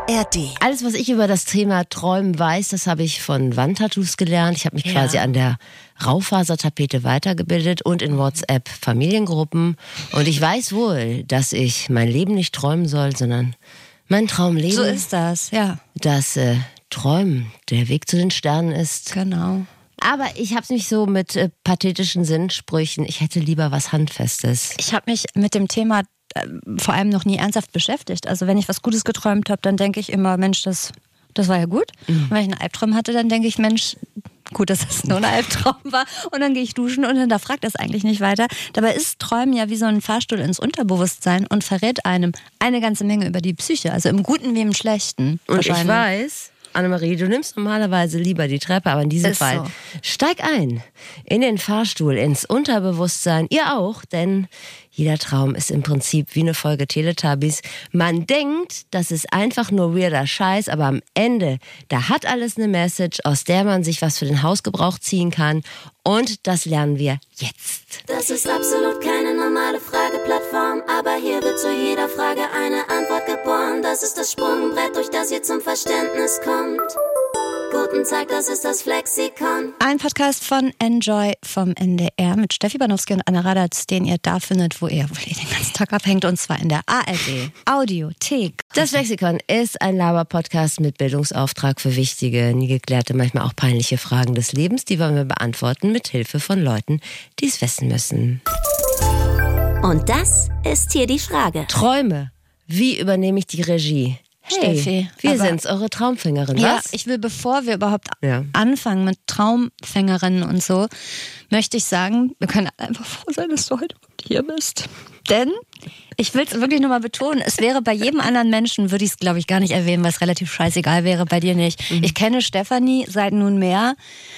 ARD. Alles, was ich über das Thema Träumen weiß, das habe ich von Wandtattoos gelernt. Ich habe mich quasi an der Raufasertapete weitergebildet und in WhatsApp-Familiengruppen. Und ich weiß wohl, dass ich mein Leben nicht träumen soll, sondern mein Traum leben. So ist das, ja. Dass Träumen der Weg zu den Sternen ist. Genau. Aber ich habe es nicht so mit pathetischen Sinnsprüchen. Ich hätte lieber was Handfestes. Ich habe mich mit dem Thema vor allem noch nie ernsthaft beschäftigt. Also wenn ich was Gutes geträumt habe, dann denke ich immer, Mensch, das war ja gut. Und wenn ich einen Albtraum hatte, dann denke ich, Mensch, gut, dass es nur ein Albtraum war. Und dann gehe ich duschen und dann fragt das eigentlich nicht weiter. Dabei ist Träumen ja wie so ein Fahrstuhl ins Unterbewusstsein und verrät einem eine ganze Menge über die Psyche. Also im Guten wie im Schlechten. Und ich weiß, Annemarie, du nimmst normalerweise lieber die Treppe, aber in diesem Fall steig ein in den Fahrstuhl, ins Unterbewusstsein. Ihr auch, denn jeder Traum ist im Prinzip wie eine Folge Teletubbies. Man denkt, das ist einfach nur weirder Scheiß, aber am Ende, da hat alles eine Message, aus der man sich was für den Hausgebrauch ziehen kann. Und das lernen wir jetzt. Das ist absolut keine normale Frageplattform, aber hier wird zu jeder Frage eine Antwort geboren. Das ist das Sprungbrett, durch das ihr zum Verständnis kommt. Guten Tag, das ist das Flexikon. Ein Podcast von Enjoy vom NDR mit Steffi Banowski und Anna Radatz, den ihr da findet, wo ihr den ganzen Tag abhängt, und zwar in der ARD Audiothek. Das Flexikon ist ein Laber-Podcast mit Bildungsauftrag für wichtige, nie geklärte, manchmal auch peinliche Fragen des Lebens. Die wollen wir beantworten mit Hilfe von Leuten, die es wissen müssen. Und das ist hier die Frage. Träume. Wie übernehme ich die Regie? Hey, Steffi, wir sind's, eure Traumfängerin, was? Ja, ich will, bevor wir überhaupt anfangen mit Traumfängerinnen und so, möchte ich sagen, wir können einfach froh sein, dass du heute hier bist. Denn, ich will es wirklich nochmal betonen, es wäre bei jedem anderen Menschen, würde ich es glaube ich gar nicht erwähnen, weil es relativ scheißegal wäre, bei dir nicht. Ich kenne Stefanie seit nunmehr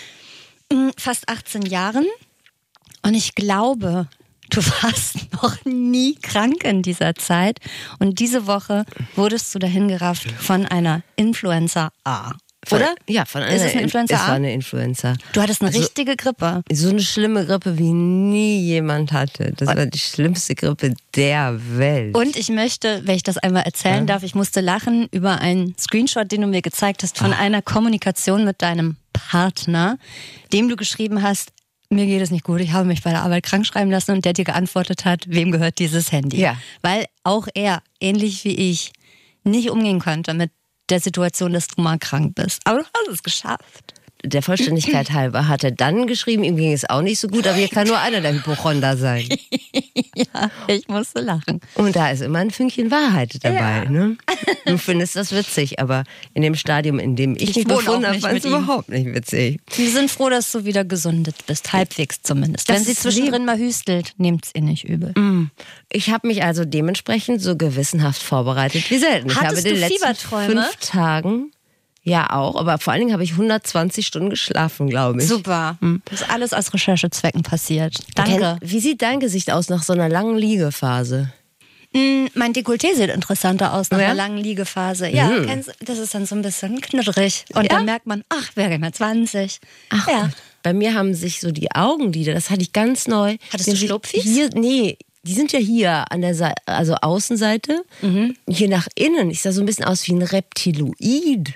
fast 18 Jahren und ich glaube, du warst noch nie krank in dieser Zeit. Und diese Woche wurdest du dahin gerafft von einer Influenza A. Oder? Ja, von einer. Ist es eine Influenza A? Es war eine Influenza. Du hattest eine richtige Grippe. So eine schlimme Grippe, wie nie jemand hatte. Das war die schlimmste Grippe der Welt. Und ich möchte, wenn ich das einmal erzählen darf, ich musste lachen über einen Screenshot, den du mir gezeigt hast, von einer Kommunikation mit deinem Partner, dem du geschrieben hast, mir geht es nicht gut, ich habe mich bei der Arbeit krank schreiben lassen, und der dir geantwortet hat, wem gehört dieses Handy? Ja. Weil auch er, ähnlich wie ich, nicht umgehen konnte mit der Situation, dass du mal krank bist. Aber du hast es geschafft. Der Vollständigkeit halber hat er dann geschrieben, ihm ging es auch nicht so gut, aber hier kann nur einer der Hypochonder sein. Ja, ich musste lachen. Und da ist immer ein Fünkchen Wahrheit dabei. Ne? Du findest das witzig, aber in dem Stadium, in dem ich mich befunden habe, fand es überhaupt nicht witzig. Wir sind froh, dass du wieder gesundet bist, halbwegs zumindest. Das Wenn sie ist zwischendrin mal hüstelt, nehmt's ihr nicht übel. Ich habe mich also dementsprechend so gewissenhaft vorbereitet wie selten. Ich Hattest habe in du den letzten Fieberträume? 5 Tagen, ja auch, aber vor allen Dingen habe ich 120 Stunden geschlafen, glaube ich. Super. Das ist alles aus Recherchezwecken passiert. Danke. Wie sieht dein Gesicht aus nach so einer langen Liegephase? Mein Dekolleté sieht interessanter aus nach Ja? einer langen Liegephase. Ja, das ist dann so ein bisschen knudderig. Und dann merkt man, ach, wäre mal 20. Ach, ja. bei mir haben sich so die Augenlider, das hatte ich ganz neu. Hattest du Schlupfis? Hier, nee, die sind ja hier an der Seite, also Außenseite. Hier nach innen. Ich sah so ein bisschen aus wie ein Reptiloid.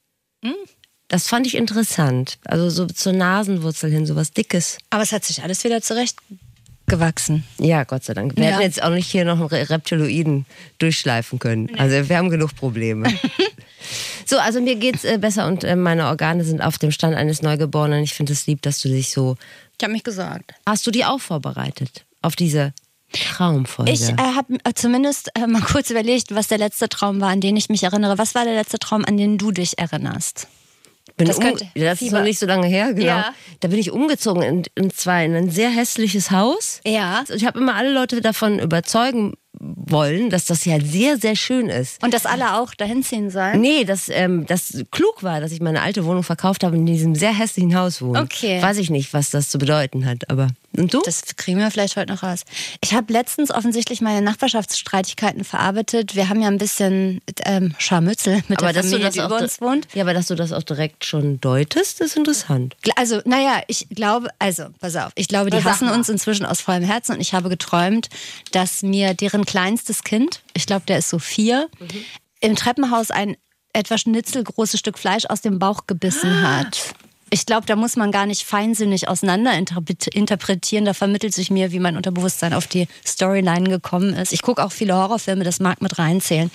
Das fand ich interessant. Also so zur Nasenwurzel hin, so was Dickes. Aber es hat sich alles wieder zurechtgewachsen. Ja, Gott sei Dank. Wir hätten jetzt auch nicht hier noch einen Reptiloiden durchschleifen können. Also wir haben genug Probleme. So, also mir geht's besser und meine Organe sind auf dem Stand eines Neugeborenen. Ich finde es lieb, dass du dich so... Ich habe mich gesagt. Hast du die auch vorbereitet auf diese Traumfolge? Ich habe zumindest mal kurz überlegt, was der letzte Traum war, an den ich mich erinnere. Was war der letzte Traum, an den du dich erinnerst? Das ist noch nicht so lange her, genau. Ja. Da bin ich umgezogen und zwar in ein sehr hässliches Haus. Ja. Ich habe immer alle Leute davon überzeugen wollen, dass das ja sehr, sehr schön ist. Und dass alle auch dahin ziehen sollen? Nee, dass das klug war, dass ich meine alte Wohnung verkauft habe und in diesem sehr hässlichen Haus wohne. Okay. Weiß ich nicht, was das zu bedeuten hat, aber... Und du? Das kriegen wir vielleicht heute noch raus. Ich habe letztens offensichtlich meine Nachbarschaftsstreitigkeiten verarbeitet. Wir haben ja ein bisschen Scharmützel mit der Familie, die über uns wohnt. Ja, aber dass du das auch direkt schon deutest, ist interessant. Also, naja, ich glaube, pass auf, ich glaube, die hassen uns inzwischen aus vollem Herzen, und ich habe geträumt, dass mir deren kleinstes Kind, ich glaube, der ist so 4, im Treppenhaus ein etwa schnitzelgroßes Stück Fleisch aus dem Bauch gebissen hat. Ich glaube, da muss man gar nicht feinsinnig auseinander interpretieren. Da vermittelt sich mir, wie mein Unterbewusstsein auf die Storyline gekommen ist. Ich gucke auch viele Horrorfilme, das mag mit reinzählen.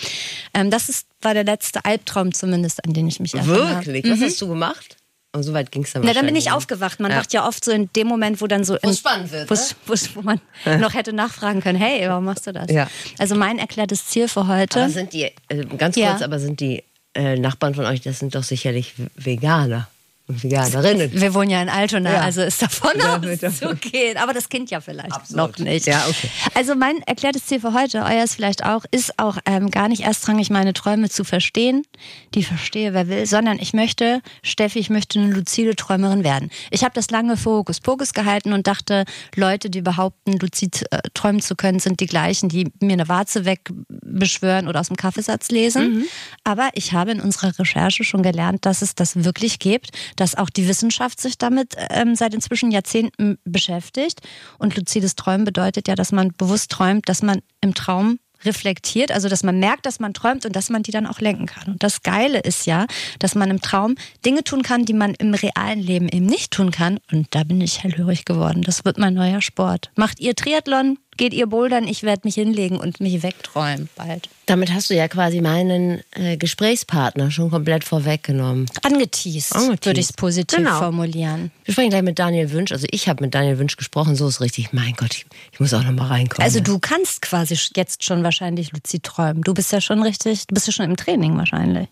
War der letzte Albtraum zumindest, an den ich mich erinnere. Wirklich? Was hast du gemacht? Und so weit ging es dann wahrscheinlich. Dann bin ich aufgewacht. Man wacht ja oft so in dem Moment, wo dann so... Wo es spannend wird, wo man noch hätte nachfragen können, hey, warum machst du das? Ja. Also mein erklärtes Ziel für heute... Aber sind die, ganz kurz, aber sind die Nachbarn von euch, das sind doch sicherlich Veganer und Veganerinnen. Wir wohnen ja in Altona, also ist davon auszugehen. Aber das Kind ja vielleicht noch nicht. Ja, okay. Also mein erklärtes Ziel für heute, euers vielleicht auch, ist auch gar nicht erstrangig meine Träume zu verstehen. Die verstehe, wer will. Sondern ich möchte eine luzide Träumerin werden. Ich habe das lange für Hokuspokus gehalten und dachte, Leute, die behaupten, luzid träumen zu können, sind die gleichen, die mir eine Warze wegbeschwören oder aus dem Kaffeesatz lesen. Aber ich habe in unserer Recherche schon gelernt, dass es das wirklich gibt, dass auch die Wissenschaft sich damit seit inzwischen Jahrzehnten beschäftigt. Und luzides Träumen bedeutet ja, dass man bewusst träumt, dass man im Traum reflektiert, also dass man merkt, dass man träumt und dass man die dann auch lenken kann. Und das Geile ist ja, dass man im Traum Dinge tun kann, die man im realen Leben eben nicht tun kann. Und da bin ich hellhörig geworden. Das wird mein neuer Sport. Macht ihr Triathlon? Geht ihr bouldern? Ich werde mich hinlegen und mich wegträumen bald. Damit hast du ja quasi meinen Gesprächspartner schon komplett vorweggenommen. Angeteased. Würde ich es positiv formulieren. Wir sprechen gleich mit Daniel Wünsch. Also ich habe mit Daniel Wünsch gesprochen, so ist richtig. Mein Gott, ich muss auch noch mal reinkommen. Also du kannst quasi jetzt schon wahrscheinlich luzid träumen. Du bist ja schon im Training wahrscheinlich.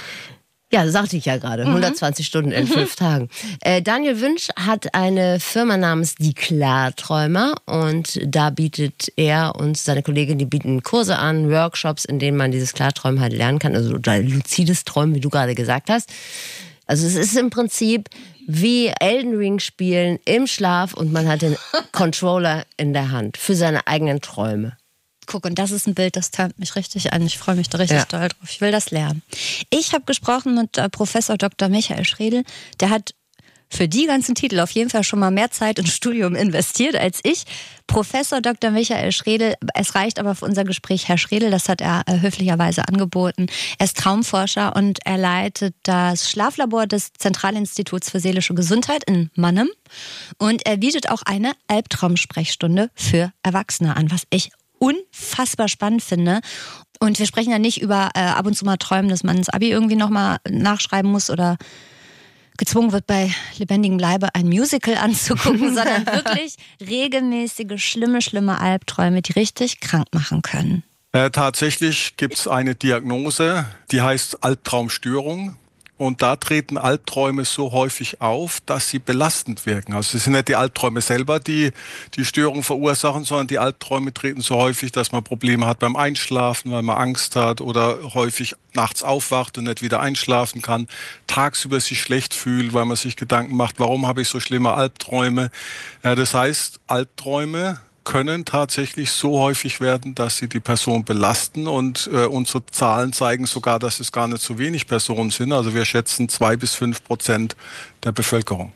Ja, sagte ich ja gerade. 120 Stunden in 5 Tagen. Daniel Wünsch hat eine Firma namens Die Klarträumer und da bietet er und seine Kollegin, die bieten Kurse an, Workshops, in denen man dieses Klarträumen halt lernen kann, also oder luzides Träumen, wie du gerade gesagt hast. Also es ist im Prinzip wie Elden Ring spielen im Schlaf und man hat den Controller in der Hand für seine eigenen Träume. Guck, und das ist ein Bild, das tönt mich richtig an. Ich freue mich da richtig doll drauf. Ich will das lernen. Ich habe gesprochen mit Professor Dr. Michael Schredl. Der hat für die ganzen Titel auf jeden Fall schon mal mehr Zeit ins Studium investiert als ich. Professor Dr. Michael Schredl, es reicht aber für unser Gespräch Herr Schredl, das hat er höflicherweise angeboten. Er ist Traumforscher und er leitet das Schlaflabor des Zentralinstituts für seelische Gesundheit in Mannheim. Und er bietet auch eine Albtraumsprechstunde für Erwachsene an, was ich unfassbar spannend finde. Und wir sprechen ja nicht über ab und zu mal träumen, dass man das Abi irgendwie nochmal nachschreiben muss oder gezwungen wird, bei lebendigem Leibe ein Musical anzugucken, sondern wirklich regelmäßige, schlimme Albträume, die richtig krank machen können. Tatsächlich gibt es eine Diagnose, die heißt Albtraumstörung. Und da treten Albträume so häufig auf, dass sie belastend wirken. Also es sind nicht die Albträume selber, die die Störung verursachen, sondern die Albträume treten so häufig, dass man Probleme hat beim Einschlafen, weil man Angst hat oder häufig nachts aufwacht und nicht wieder einschlafen kann, tagsüber sich schlecht fühlt, weil man sich Gedanken macht, warum habe ich so schlimme Albträume. Das heißt, Albträume können tatsächlich so häufig werden, dass sie die Person belasten und unsere Zahlen zeigen sogar, dass es gar nicht so wenig Personen sind. Also wir schätzen 2-5% der Bevölkerung.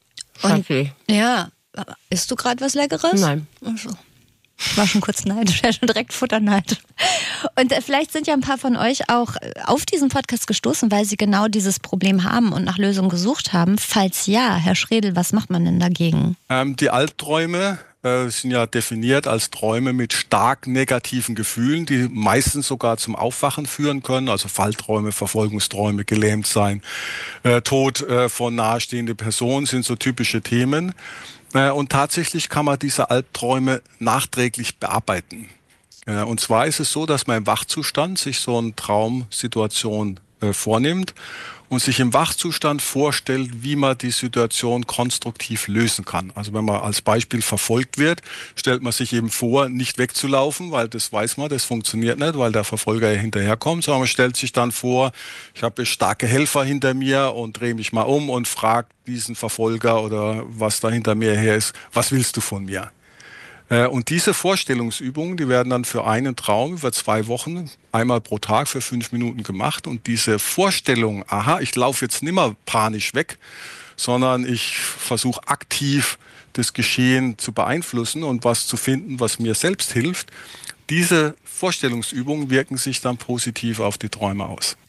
Und, ja, isst du gerade was Leckeres? Nein. Also, ich war schon kurz neidisch, ja schon direkt Futterneid. Und vielleicht sind ja ein paar von euch auch auf diesen Podcast gestoßen, weil sie genau dieses Problem haben und nach Lösungen gesucht haben. Falls ja, Herr Schredl, was macht man denn dagegen? Die Albträume sind ja definiert als Träume mit stark negativen Gefühlen, die meistens sogar zum Aufwachen führen können. Also Fallträume, Verfolgungsträume, gelähmt sein, Tod von nahestehenden Personen sind so typische Themen. Und tatsächlich kann man diese Albträume nachträglich bearbeiten. Und zwar ist es so, dass man im Wachzustand sich so eine Traumsituation vornimmt und sich im Wachzustand vorstellt, wie man die Situation konstruktiv lösen kann. Also wenn man als Beispiel verfolgt wird, stellt man sich eben vor, nicht wegzulaufen, weil das weiß man, das funktioniert nicht, weil der Verfolger ja hinterherkommt, sondern man stellt sich dann vor, ich habe starke Helfer hinter mir und drehe mich mal um und frage diesen Verfolger oder was da hinter mir her ist, was willst du von mir? Und diese Vorstellungsübungen, die werden dann für einen Traum über 2 Wochen einmal pro Tag für 5 Minuten gemacht. Und diese Vorstellung, aha, ich laufe jetzt nicht mehr panisch weg, sondern ich versuche aktiv das Geschehen zu beeinflussen und was zu finden, was mir selbst hilft. Diese Vorstellungsübungen wirken sich dann positiv auf die Träume aus. Ich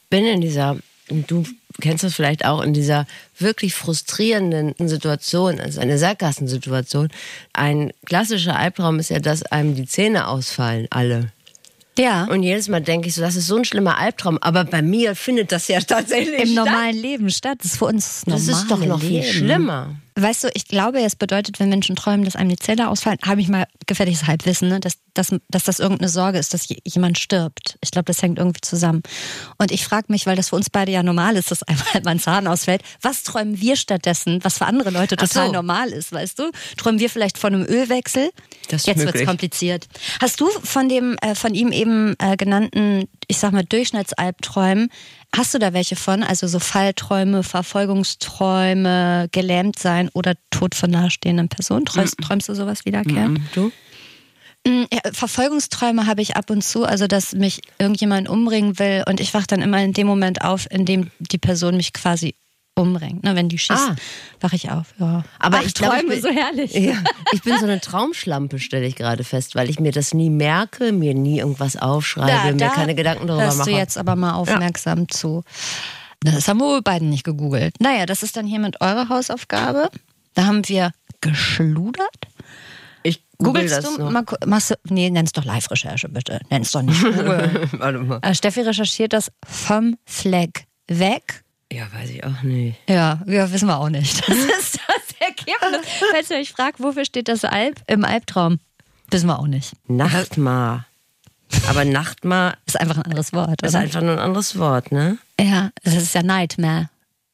bin in dieser, du kennst das vielleicht auch, in dieser wirklich frustrierenden Situation, also eine Sackgassensituation. Ein klassischer Albtraum ist ja, dass einem die Zähne ausfallen, alle. Ja. Und jedes Mal denke ich so, das ist so ein schlimmer Albtraum, aber bei mir findet das ja tatsächlich im normalen Leben statt. Das ist für uns das normale Das ist doch noch viel schlimmer. Weißt du, ich glaube, es bedeutet, wenn Menschen träumen, dass einem die Zähne ausfallen, habe ich mal gefährliches Halbwissen, ne? dass das irgendeine Sorge ist, dass jemand stirbt. Ich glaube, das hängt irgendwie zusammen. Und ich frage mich, weil das für uns beide ja normal ist, dass einmal ein Zahn ausfällt, was träumen wir stattdessen, was für andere Leute total normal ist, weißt du? Träumen wir vielleicht von einem Ölwechsel? Das ist Jetzt möglich. wird's kompliziert. Hast du von ihm eben genannten, ich sag mal, Durchschnittsalbträumen, hast du da welche von? Also so Fallträume, Verfolgungsträume, gelähmt sein oder Tod von nahestehenden Personen? Träumst du sowas wiederkehrend? Du? Ja, Verfolgungsträume habe ich ab und zu, also dass mich irgendjemand umbringen will und ich wache dann immer in dem Moment auf, in dem die Person mich quasi umbringt. Ne, wenn die schießt, wache ich auf. Ja. Aber ich träume so herrlich. Ja, ich bin so eine Traumschlampe, stelle ich gerade fest, weil ich mir das nie merke, mir nie irgendwas aufschreibe, mir keine Gedanken darüber mache. Hörst du jetzt aber mal aufmerksam zu. Das haben wir wohl beiden nicht gegoogelt. Naja, das ist dann hiermit eure Hausaufgabe. Da haben wir geschludert. Ich Googlest du? Nenn's doch Live-Recherche, bitte. Nenn's doch nicht Google. Warte mal. Steffi recherchiert das vom Fleck weg. Ja, weiß ich auch nicht. Ja, wissen wir auch nicht. Das ist das Ergebnis. Falls ihr euch fragt, wofür steht das im Albtraum, wissen wir auch nicht. Nachtmar. Aber Nachtmar ist einfach ein anderes Wort. Ist einfach nur ein anderes Wort, ne? Ja, es ist ja Nightmare.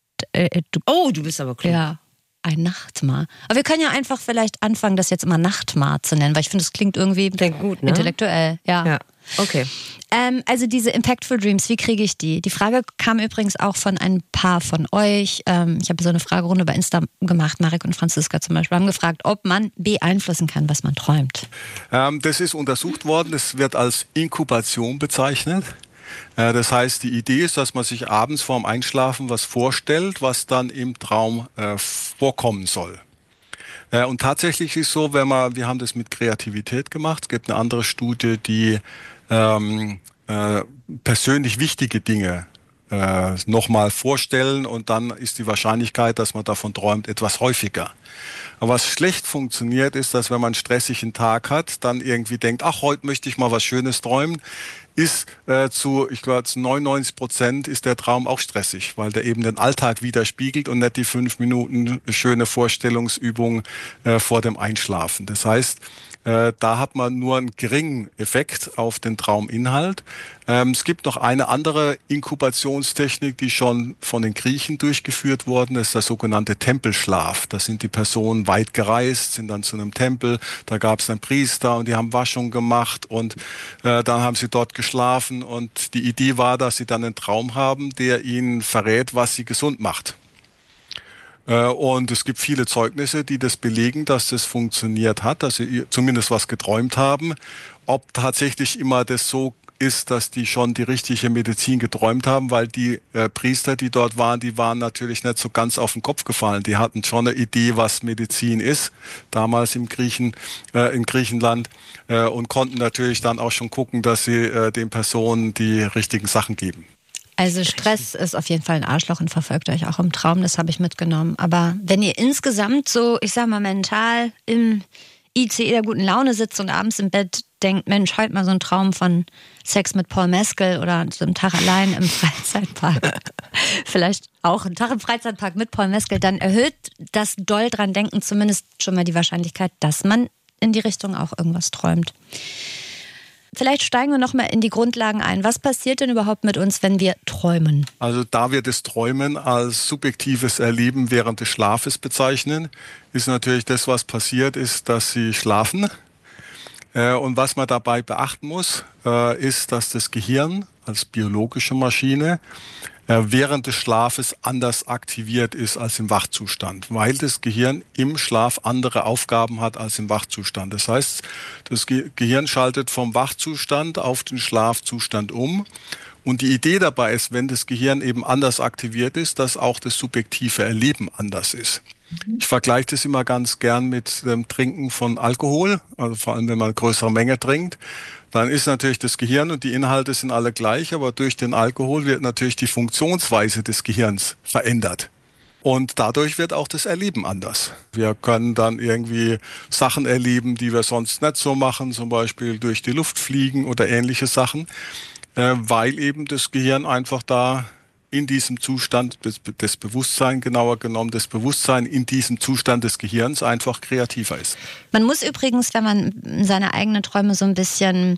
Du bist aber klug. Ja, ein Nachtmar. Aber wir können ja einfach vielleicht anfangen, das jetzt immer Nachtmar zu nennen, weil ich finde, es klingt irgendwie gut, ne? Intellektuell. Ja. Okay. Also diese Impactful Dreams, wie kriege ich die? Die Frage kam übrigens auch von ein paar von euch. Ich habe so eine Fragerunde bei Insta gemacht. Marek und Franziska zum Beispiel haben gefragt, ob man beeinflussen kann, was man träumt. Das ist untersucht worden. Es wird als Inkubation bezeichnet. Das heißt, die Idee ist, dass man sich abends vorm Einschlafen was vorstellt, was dann im Traum vorkommen soll. Und tatsächlich ist so, wir haben das mit Kreativität gemacht. Es gibt eine andere Studie, die persönlich wichtige Dinge nochmal vorstellen und dann ist die Wahrscheinlichkeit, dass man davon träumt, etwas häufiger. Aber was schlecht funktioniert, ist, dass wenn man einen stressigen Tag hat, dann irgendwie denkt, ach, heute möchte ich mal was Schönes träumen, ist zu 99% ist der Traum auch stressig, weil der eben den Alltag widerspiegelt und nicht die 5 Minuten schöne Vorstellungsübung vor dem Einschlafen. Das heißt, da hat man nur einen geringen Effekt auf den Trauminhalt. Es gibt noch eine andere Inkubationstechnik, die schon von den Griechen durchgeführt worden ist, der sogenannte Tempelschlaf. Da sind die Personen weit gereist, sind dann zu einem Tempel, da gab es einen Priester und die haben Waschung gemacht und dann haben sie dort geschlafen und die Idee war, dass sie dann einen Traum haben, der ihnen verrät, was sie gesund macht. Und es gibt viele Zeugnisse, die das belegen, dass das funktioniert hat, dass sie zumindest was geträumt haben. Ob tatsächlich immer das so ist, dass die schon die richtige Medizin geträumt haben, weil die Priester, die dort waren, die waren natürlich nicht so ganz auf den Kopf gefallen. Die hatten schon eine Idee, was Medizin ist, damals in Griechenland, und konnten natürlich dann auch schon gucken, dass sie den Personen die richtigen Sachen geben. Also Stress ist auf jeden Fall ein Arschloch und verfolgt euch auch im Traum, das habe ich mitgenommen. Aber wenn ihr insgesamt so, ich sag mal mental im ICE der guten Laune sitzt und abends im Bett denkt, Mensch, heute mal so ein Traum von Sex mit Paul Mescal oder so einen Tag allein im Freizeitpark. Vielleicht auch einen Tag im Freizeitpark mit Paul Mescal, dann erhöht das doll dran denken zumindest schon mal die Wahrscheinlichkeit, dass man in die Richtung auch irgendwas träumt. Vielleicht steigen wir noch mal in die Grundlagen ein. Was passiert denn überhaupt mit uns, wenn wir träumen? Also da wir das Träumen als subjektives Erleben während des Schlafes bezeichnen, ist natürlich das, was passiert, ist, dass sie schlafen. Und was man dabei beachten muss, ist, dass das Gehirn als biologische Maschine während des Schlafes anders aktiviert ist als im Wachzustand, weil das Gehirn im Schlaf andere Aufgaben hat als im Wachzustand. Das heißt, das Gehirn schaltet vom Wachzustand auf den Schlafzustand um. Und die Idee dabei ist, wenn das Gehirn eben anders aktiviert ist, dass auch das subjektive Erleben anders ist. Ich vergleiche das immer ganz gern mit dem Trinken von Alkohol, also vor allem wenn man eine größere Menge trinkt. Dann ist natürlich das Gehirn und die Inhalte sind alle gleich, aber durch den Alkohol wird natürlich die Funktionsweise des Gehirns verändert. Und dadurch wird auch das Erleben anders. Wir können dann irgendwie Sachen erleben, die wir sonst nicht so machen, zum Beispiel durch die Luft fliegen oder ähnliche Sachen, weil eben das Gehirn einfach da in diesem Zustand des Bewusstseins, genauer genommen das Bewusstsein in diesem Zustand des Gehirns einfach kreativer ist. Man muss übrigens, wenn man seine eigenen Träume so ein bisschen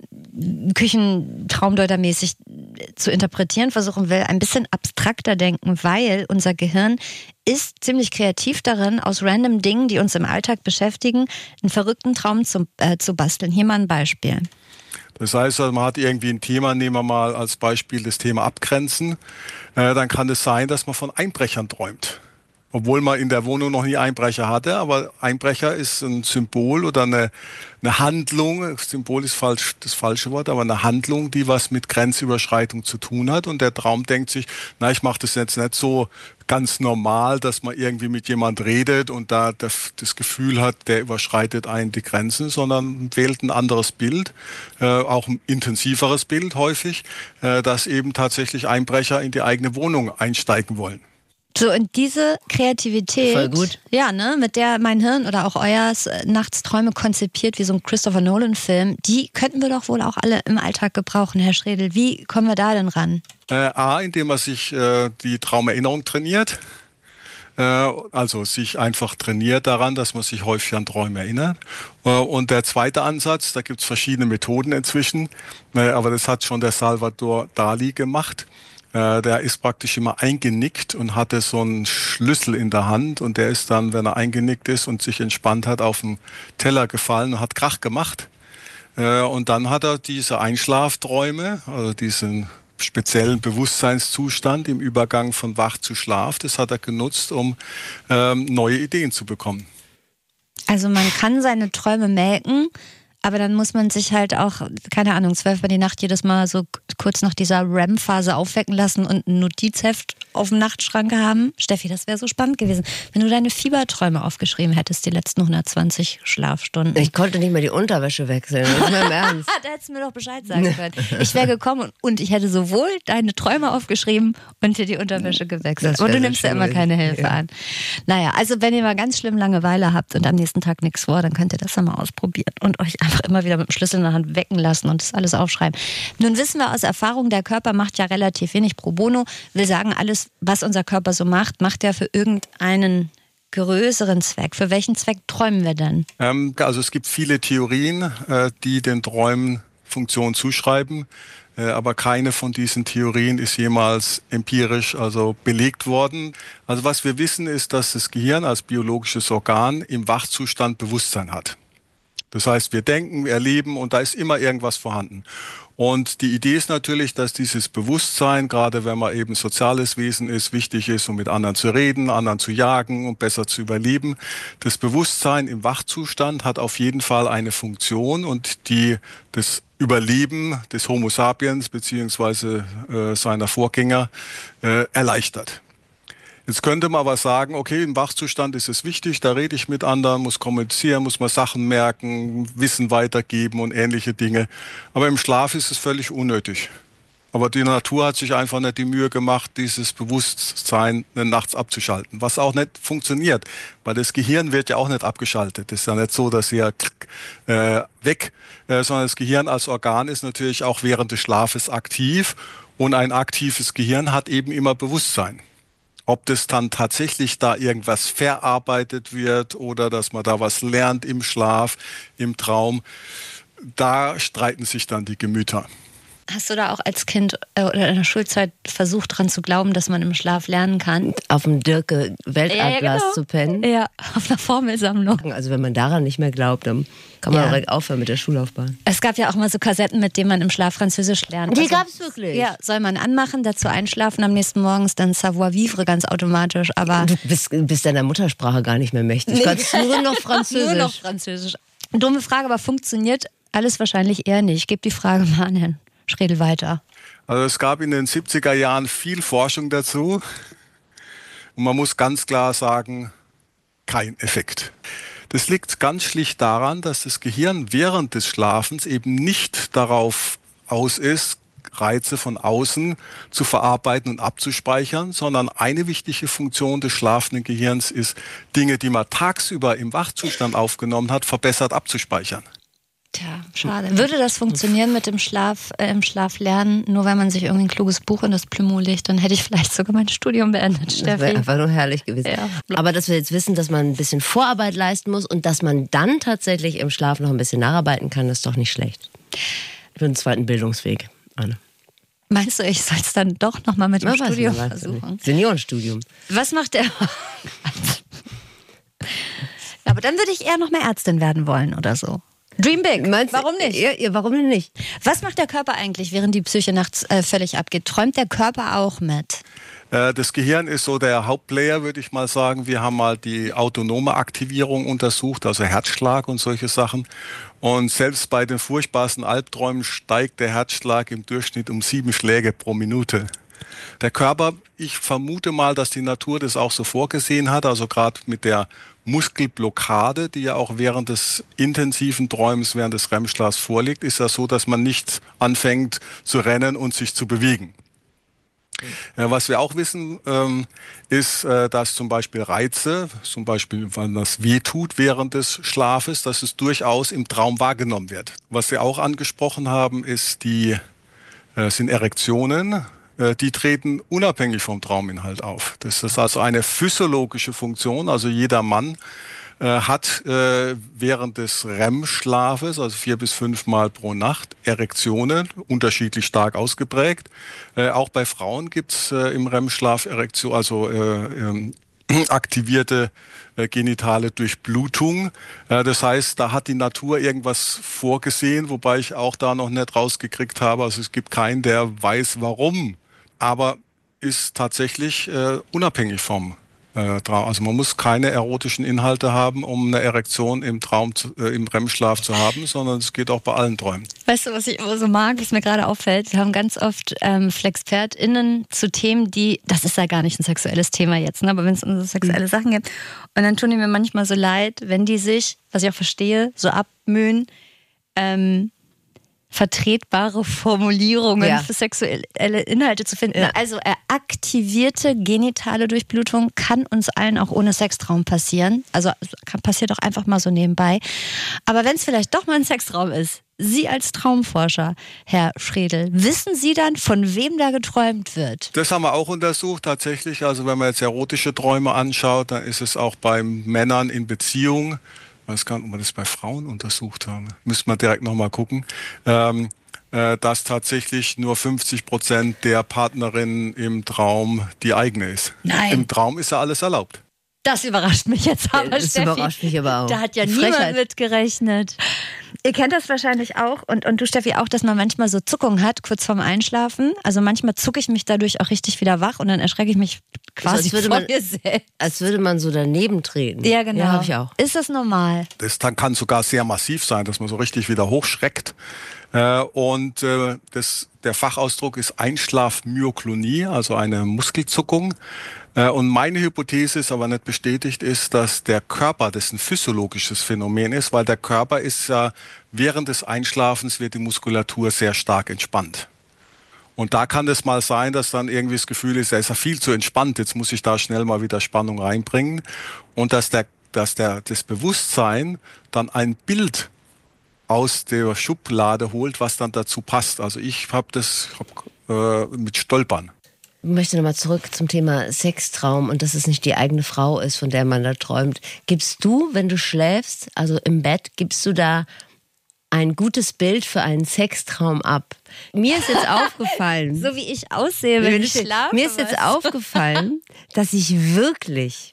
küchentraumdeutermäßig zu interpretieren versuchen will, ein bisschen abstrakter denken, weil unser Gehirn ist ziemlich kreativ darin, aus random Dingen, die uns im Alltag beschäftigen, einen verrückten Traum zu basteln. Hier mal ein Beispiel. Das heißt, man hat irgendwie ein Thema, nehmen wir mal als Beispiel das Thema Abgrenzen, dann kann es sein, dass man von Einbrechern träumt. Obwohl man in der Wohnung noch nie Einbrecher hatte, aber Einbrecher ist ein Symbol oder eine Handlung, Symbol ist das falsche Wort, aber eine Handlung, die was mit Grenzüberschreitung zu tun hat. Und der Traum denkt sich, na, ich mache das jetzt nicht so ganz normal, dass man irgendwie mit jemand redet und da das Gefühl hat, der überschreitet einen die Grenzen, sondern wählt ein anderes Bild, auch ein intensiveres Bild häufig, dass eben tatsächlich Einbrecher in die eigene Wohnung einsteigen wollen. So, und diese Kreativität, voll gut. Ja, ne, mit der mein Hirn oder auch euers nachts Träume konzipiert, wie so ein Christopher Nolan-Film, die könnten wir doch wohl auch alle im Alltag gebrauchen, Herr Schredl. Wie kommen wir da denn ran? Indem man sich die Traumerinnerung trainiert. Also sich einfach trainiert daran, dass man sich häufig an Träume erinnert. Und der zweite Ansatz, da gibt es verschiedene Methoden inzwischen, aber das hat schon der Salvador Dali gemacht. Der ist praktisch immer eingenickt und hatte so einen Schlüssel in der Hand und der ist dann, wenn er eingenickt ist und sich entspannt hat, auf den Teller gefallen und hat Krach gemacht. Und dann hat er diese Einschlafträume, also diesen speziellen Bewusstseinszustand im Übergang von Wach zu Schlaf, das hat er genutzt, um neue Ideen zu bekommen. Also man kann seine Träume melken, aber dann muss man sich halt auch, keine Ahnung, 12 Uhr die Nacht jedes Mal so kurz nach dieser REM-Phase aufwecken lassen und ein Notizheft auf dem Nachtschrank haben. Steffi, das wäre so spannend gewesen, wenn du deine Fieberträume aufgeschrieben hättest, die letzten 120 Schlafstunden. Ich konnte nicht mehr die Unterwäsche wechseln, das ist mir im Ernst. Da hättest du mir doch Bescheid sagen können. Ich wäre gekommen und ich hätte sowohl deine Träume aufgeschrieben und dir die Unterwäsche gewechselt. Und du nimmst ja immer keine Hilfe an. Naja, also wenn ihr mal ganz schlimm Langeweile habt und am nächsten Tag nichts vor, dann könnt ihr das ja mal ausprobieren und euch einfach immer wieder mit dem Schlüssel in der Hand wecken lassen und das alles aufschreiben. Nun wissen wir aus Erfahrung, der Körper macht ja relativ wenig pro bono. Will sagen, alles, was unser Körper so macht, macht er für irgendeinen größeren Zweck. Für welchen Zweck träumen wir denn? Also es gibt viele Theorien, die den Träumen Funktion zuschreiben. Aber keine von diesen Theorien ist jemals empirisch belegt worden. Also was wir wissen ist, dass das Gehirn als biologisches Organ im Wachzustand Bewusstsein hat. Das heißt, wir denken, wir erleben und da ist immer irgendwas vorhanden. Und die Idee ist natürlich, dass dieses Bewusstsein, gerade wenn man eben soziales Wesen ist, wichtig ist, um mit anderen zu reden, anderen zu jagen und besser zu überleben. Das Bewusstsein im Wachzustand hat auf jeden Fall eine Funktion und die das Überleben des Homo sapiens beziehungsweise seiner Vorgänger erleichtert. Jetzt könnte man aber sagen, okay, im Wachzustand ist es wichtig, da rede ich mit anderen, muss kommunizieren, muss man Sachen merken, Wissen weitergeben und ähnliche Dinge. Aber im Schlaf ist es völlig unnötig. Aber die Natur hat sich einfach nicht die Mühe gemacht, dieses Bewusstsein nachts abzuschalten. Was auch nicht funktioniert, weil das Gehirn wird ja auch nicht abgeschaltet. Es ist ja nicht so, dass hier weg, sondern das Gehirn als Organ ist natürlich auch während des Schlafes aktiv. Und ein aktives Gehirn hat eben immer Bewusstsein. Ob das dann tatsächlich da irgendwas verarbeitet wird oder dass man da was lernt im Schlaf, im Traum, da streiten sich dann die Gemüter. Hast du da auch als Kind oder in der Schulzeit versucht, dran zu glauben, dass man im Schlaf lernen kann? Auf dem Dirke-Weltatlas ja, genau. zu pennen? Ja, auf einer Formelsammlung. Also wenn man daran nicht mehr glaubt, dann kann man direkt aufhören mit der Schullaufbahn. Es gab ja auch mal so Kassetten, mit denen man im Schlaf Französisch lernt. Die gab es wirklich? Ja, soll man anmachen, dazu einschlafen, am nächsten Morgen ist dann Savoir-vivre ganz automatisch. Aber du bist deiner Muttersprache gar nicht mehr mächtig. Du kannst nur noch Französisch. Nur noch Französisch. Dumme Frage, aber funktioniert alles wahrscheinlich eher nicht. Ich gebe die Frage mal an Herrn Schredl weiter. Also es gab in den 70er Jahren viel Forschung dazu. Und man muss ganz klar sagen, kein Effekt. Das liegt ganz schlicht daran, dass das Gehirn während des Schlafens eben nicht darauf aus ist, Reize von außen zu verarbeiten und abzuspeichern, sondern eine wichtige Funktion des schlafenden Gehirns ist, Dinge, die man tagsüber im Wachzustand aufgenommen hat, verbessert abzuspeichern. Tja, schade. Würde das funktionieren mit dem Schlaf, im Schlaf lernen, nur wenn man sich irgendwie ein kluges Buch in das Plümo legt, dann hätte ich vielleicht sogar mein Studium beendet, Steffi. Das wäre einfach nur herrlich gewesen. Ja. Aber dass wir jetzt wissen, dass man ein bisschen Vorarbeit leisten muss und dass man dann tatsächlich im Schlaf noch ein bisschen nacharbeiten kann, ist doch nicht schlecht. Für den zweiten Bildungsweg, Anne. Meinst du, ich soll es dann doch nochmal mit dem Studium versuchen? Seniorenstudium. Was macht der... Aber dann würde ich eher noch mehr Ärztin werden wollen oder so. Dream big. Warum nicht? Ja, warum denn nicht? Was macht der Körper eigentlich, während die Psyche nachts völlig abgeht? Träumt der Körper auch mit? Das Gehirn ist so der Hauptplayer, würde ich mal sagen. Wir haben mal die autonome Aktivierung untersucht, also Herzschlag und solche Sachen. Und selbst bei den furchtbarsten Albträumen steigt der Herzschlag im Durchschnitt um 7 Schläge pro Minute. Der Körper, ich vermute mal, dass die Natur das auch so vorgesehen hat, also gerade mit der Muskelblockade, die ja auch während des intensiven Träumens, während des REM-Schlafs vorliegt, ist das so, dass man nicht anfängt zu rennen und sich zu bewegen. Was wir auch wissen, ist, dass zum Beispiel Reize, zum Beispiel, wenn das wehtut während des Schlafes, dass es durchaus im Traum wahrgenommen wird. Was wir auch angesprochen haben, sind Erektionen. Die treten unabhängig vom Trauminhalt auf. Das ist also eine physiologische Funktion. Also jeder Mann hat während des REM-Schlafes, also 4 bis 5 Mal pro Nacht, Erektionen, unterschiedlich stark ausgeprägt. Auch bei Frauen gibt es im REM-Schlaf Erektion, also aktivierte genitale Durchblutung. Das heißt, da hat die Natur irgendwas vorgesehen, wobei ich auch da noch nicht rausgekriegt habe. Also es gibt keinen, der weiß, warum. Aber ist tatsächlich unabhängig vom Traum. Also man muss keine erotischen Inhalte haben, um eine Erektion im REM-Schlaf zu haben, sondern es geht auch bei allen Träumen. Weißt du, was ich immer so mag, was mir gerade auffällt? Wir haben ganz oft FlexpertInnen zu Themen, das ist ja gar nicht ein sexuelles Thema jetzt, ne? Aber wenn es um so sexuelle Sachen geht, und dann tun die mir manchmal so leid, wenn die sich, was ich auch verstehe, so abmühen, vertretbare Formulierungen für sexuelle Inhalte zu finden. Ja. Also aktivierte genitale Durchblutung kann uns allen auch ohne Sextraum passieren. Also passiert auch einfach mal so nebenbei. Aber wenn es vielleicht doch mal ein Sextraum ist, Sie als Traumforscher, Herr Schredl, wissen Sie dann, von wem da geträumt wird? Das haben wir auch untersucht tatsächlich. Also wenn man jetzt erotische Träume anschaut, dann ist es auch bei Männern in Beziehung. Ich weiß gar nicht, ob wir das bei Frauen untersucht haben. Müsste man direkt nochmal gucken. Dass tatsächlich nur 50% der Partnerinnen im Traum die eigene ist. Nein. Im Traum ist ja alles erlaubt. Das überrascht mich jetzt aber, das Steffi. Überrascht mich aber auch. Da hat ja niemand mitgerechnet. Ihr kennt das wahrscheinlich auch und du, Steffi, auch, dass man manchmal so Zuckungen hat, kurz vorm Einschlafen. Also manchmal zucke ich mich dadurch auch richtig wieder wach und dann erschrecke ich mich quasi vor mir selbst. Als würde man so daneben treten. Ja, genau. Ja, habe ich auch. Ist das normal? Das kann sogar sehr massiv sein, dass man so richtig wieder hochschreckt. Der Fachausdruck ist Einschlafmyoklonie, also eine Muskelzuckung. Und meine Hypothese ist aber nicht bestätigt, ist, dass der Körper, das ein physiologisches Phänomen ist, weil der Körper ist ja, während des Einschlafens wird die Muskulatur sehr stark entspannt. Und da kann es mal sein, dass dann irgendwie das Gefühl ist, er ist ja viel zu entspannt, jetzt muss ich da schnell mal wieder Spannung reinbringen. Und dass das Bewusstsein dann ein Bild aus der Schublade holt, was dann dazu passt. Also ich habe das mit Stolpern. Ich möchte nochmal zurück zum Thema Sextraum und dass es nicht die eigene Frau ist, von der man da träumt. Gibst du, wenn du schläfst, also im Bett, gibst du da ein gutes Bild für einen Sextraum ab? Mir ist jetzt aufgefallen... So wie ich aussehe, wenn ich schlafe. Mir ist jetzt aufgefallen, dass ich wirklich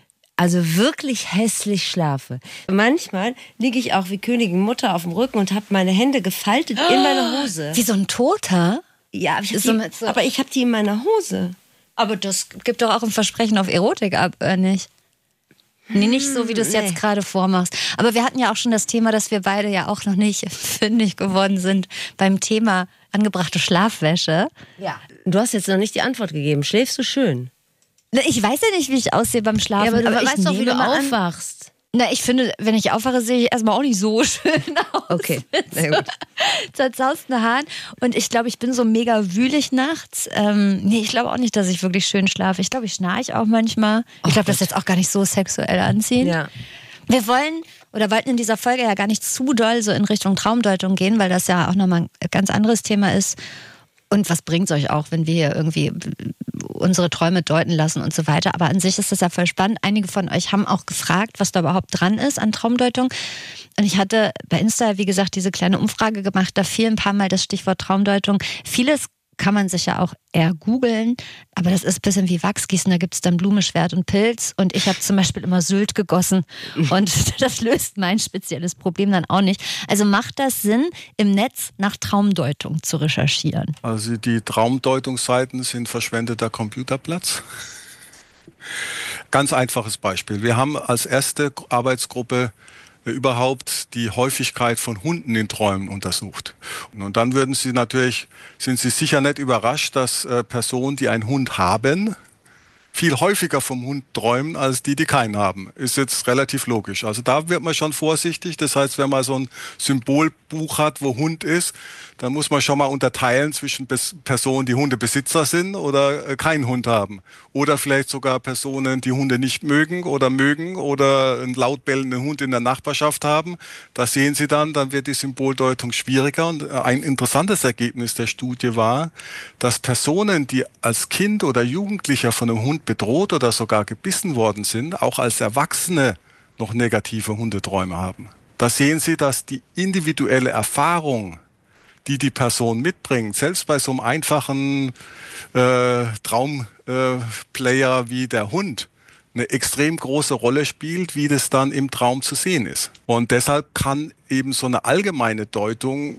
hässlich schlafe. Manchmal liege ich auch wie Königin Mutter auf dem Rücken und habe meine Hände gefaltet in meiner Hose. Wie so ein Toter? Ja, aber ich habe die in meiner Hose. Aber das gibt doch auch ein Versprechen auf Erotik ab, nicht? Nee, nicht so, wie du es jetzt gerade vormachst. Aber wir hatten ja auch schon das Thema, dass wir beide ja auch noch nicht fündig geworden sind beim Thema angebrachte Schlafwäsche. Ja. Du hast jetzt noch nicht die Antwort gegeben. Schläfst du schön? Ich weiß ja nicht, wie ich aussehe beim Schlafen. Ja, aber du weißt doch, wie du aufwachst. Na, ich finde, wenn ich aufwache, sehe ich erstmal auch nicht so schön aus. Okay, na gut. Zerzausten Haaren. Und ich glaube, ich bin so mega wühlig nachts. Ich glaube auch nicht, dass ich wirklich schön schlafe. Ich glaube, ich schnarche auch manchmal. Ich glaube, das ist jetzt auch gar nicht so sexuell anziehend. Ja. Wir wollten in dieser Folge ja gar nicht zu doll so in Richtung Traumdeutung gehen, weil das ja auch nochmal ein ganz anderes Thema ist. Und was bringt es euch auch, wenn wir hier irgendwie unsere Träume deuten lassen und so weiter. Aber an sich ist das ja voll spannend. Einige von euch haben auch gefragt, was da überhaupt dran ist an Traumdeutung. Und ich hatte bei Insta, wie gesagt, diese kleine Umfrage gemacht. Da fiel ein paar Mal das Stichwort Traumdeutung. Vieles kann man sich ja auch eher googeln, aber das ist ein bisschen wie Wachsgießen, da gibt es dann Blume, Schwert und Pilz und ich habe zum Beispiel immer Sylt gegossen und das löst mein spezielles Problem dann auch nicht. Also macht das Sinn, im Netz nach Traumdeutung zu recherchieren? Also die Traumdeutungsseiten sind verschwendeter Computerplatz. Ganz einfaches Beispiel. Wir haben als erste Arbeitsgruppe überhaupt die Häufigkeit von Hunden in Träumen untersucht. Und dann sind Sie sicher nicht überrascht, dass Personen, die einen Hund haben, viel häufiger vom Hund träumen, als die keinen haben. Ist jetzt relativ logisch. Also da wird man schon vorsichtig. Das heißt, wenn man so ein Symbolbuch hat, wo Hund ist, dann muss man schon mal unterteilen zwischen Personen, die Hundebesitzer sind oder keinen Hund haben. Oder vielleicht sogar Personen, die Hunde nicht mögen oder einen laut bellenden Hund in der Nachbarschaft haben. Da sehen Sie dann wird die Symboldeutung schwieriger. Und ein interessantes Ergebnis der Studie war, dass Personen, die als Kind oder Jugendlicher von einem Hund bedroht oder sogar gebissen worden sind, auch als Erwachsene noch negative Hundeträume haben. Da sehen Sie, dass die individuelle Erfahrung, die Person mitbringt, selbst bei so einem einfachen Traumplayer wie der Hund, eine extrem große Rolle spielt, wie das dann im Traum zu sehen ist. Und deshalb kann eben so eine allgemeine Deutung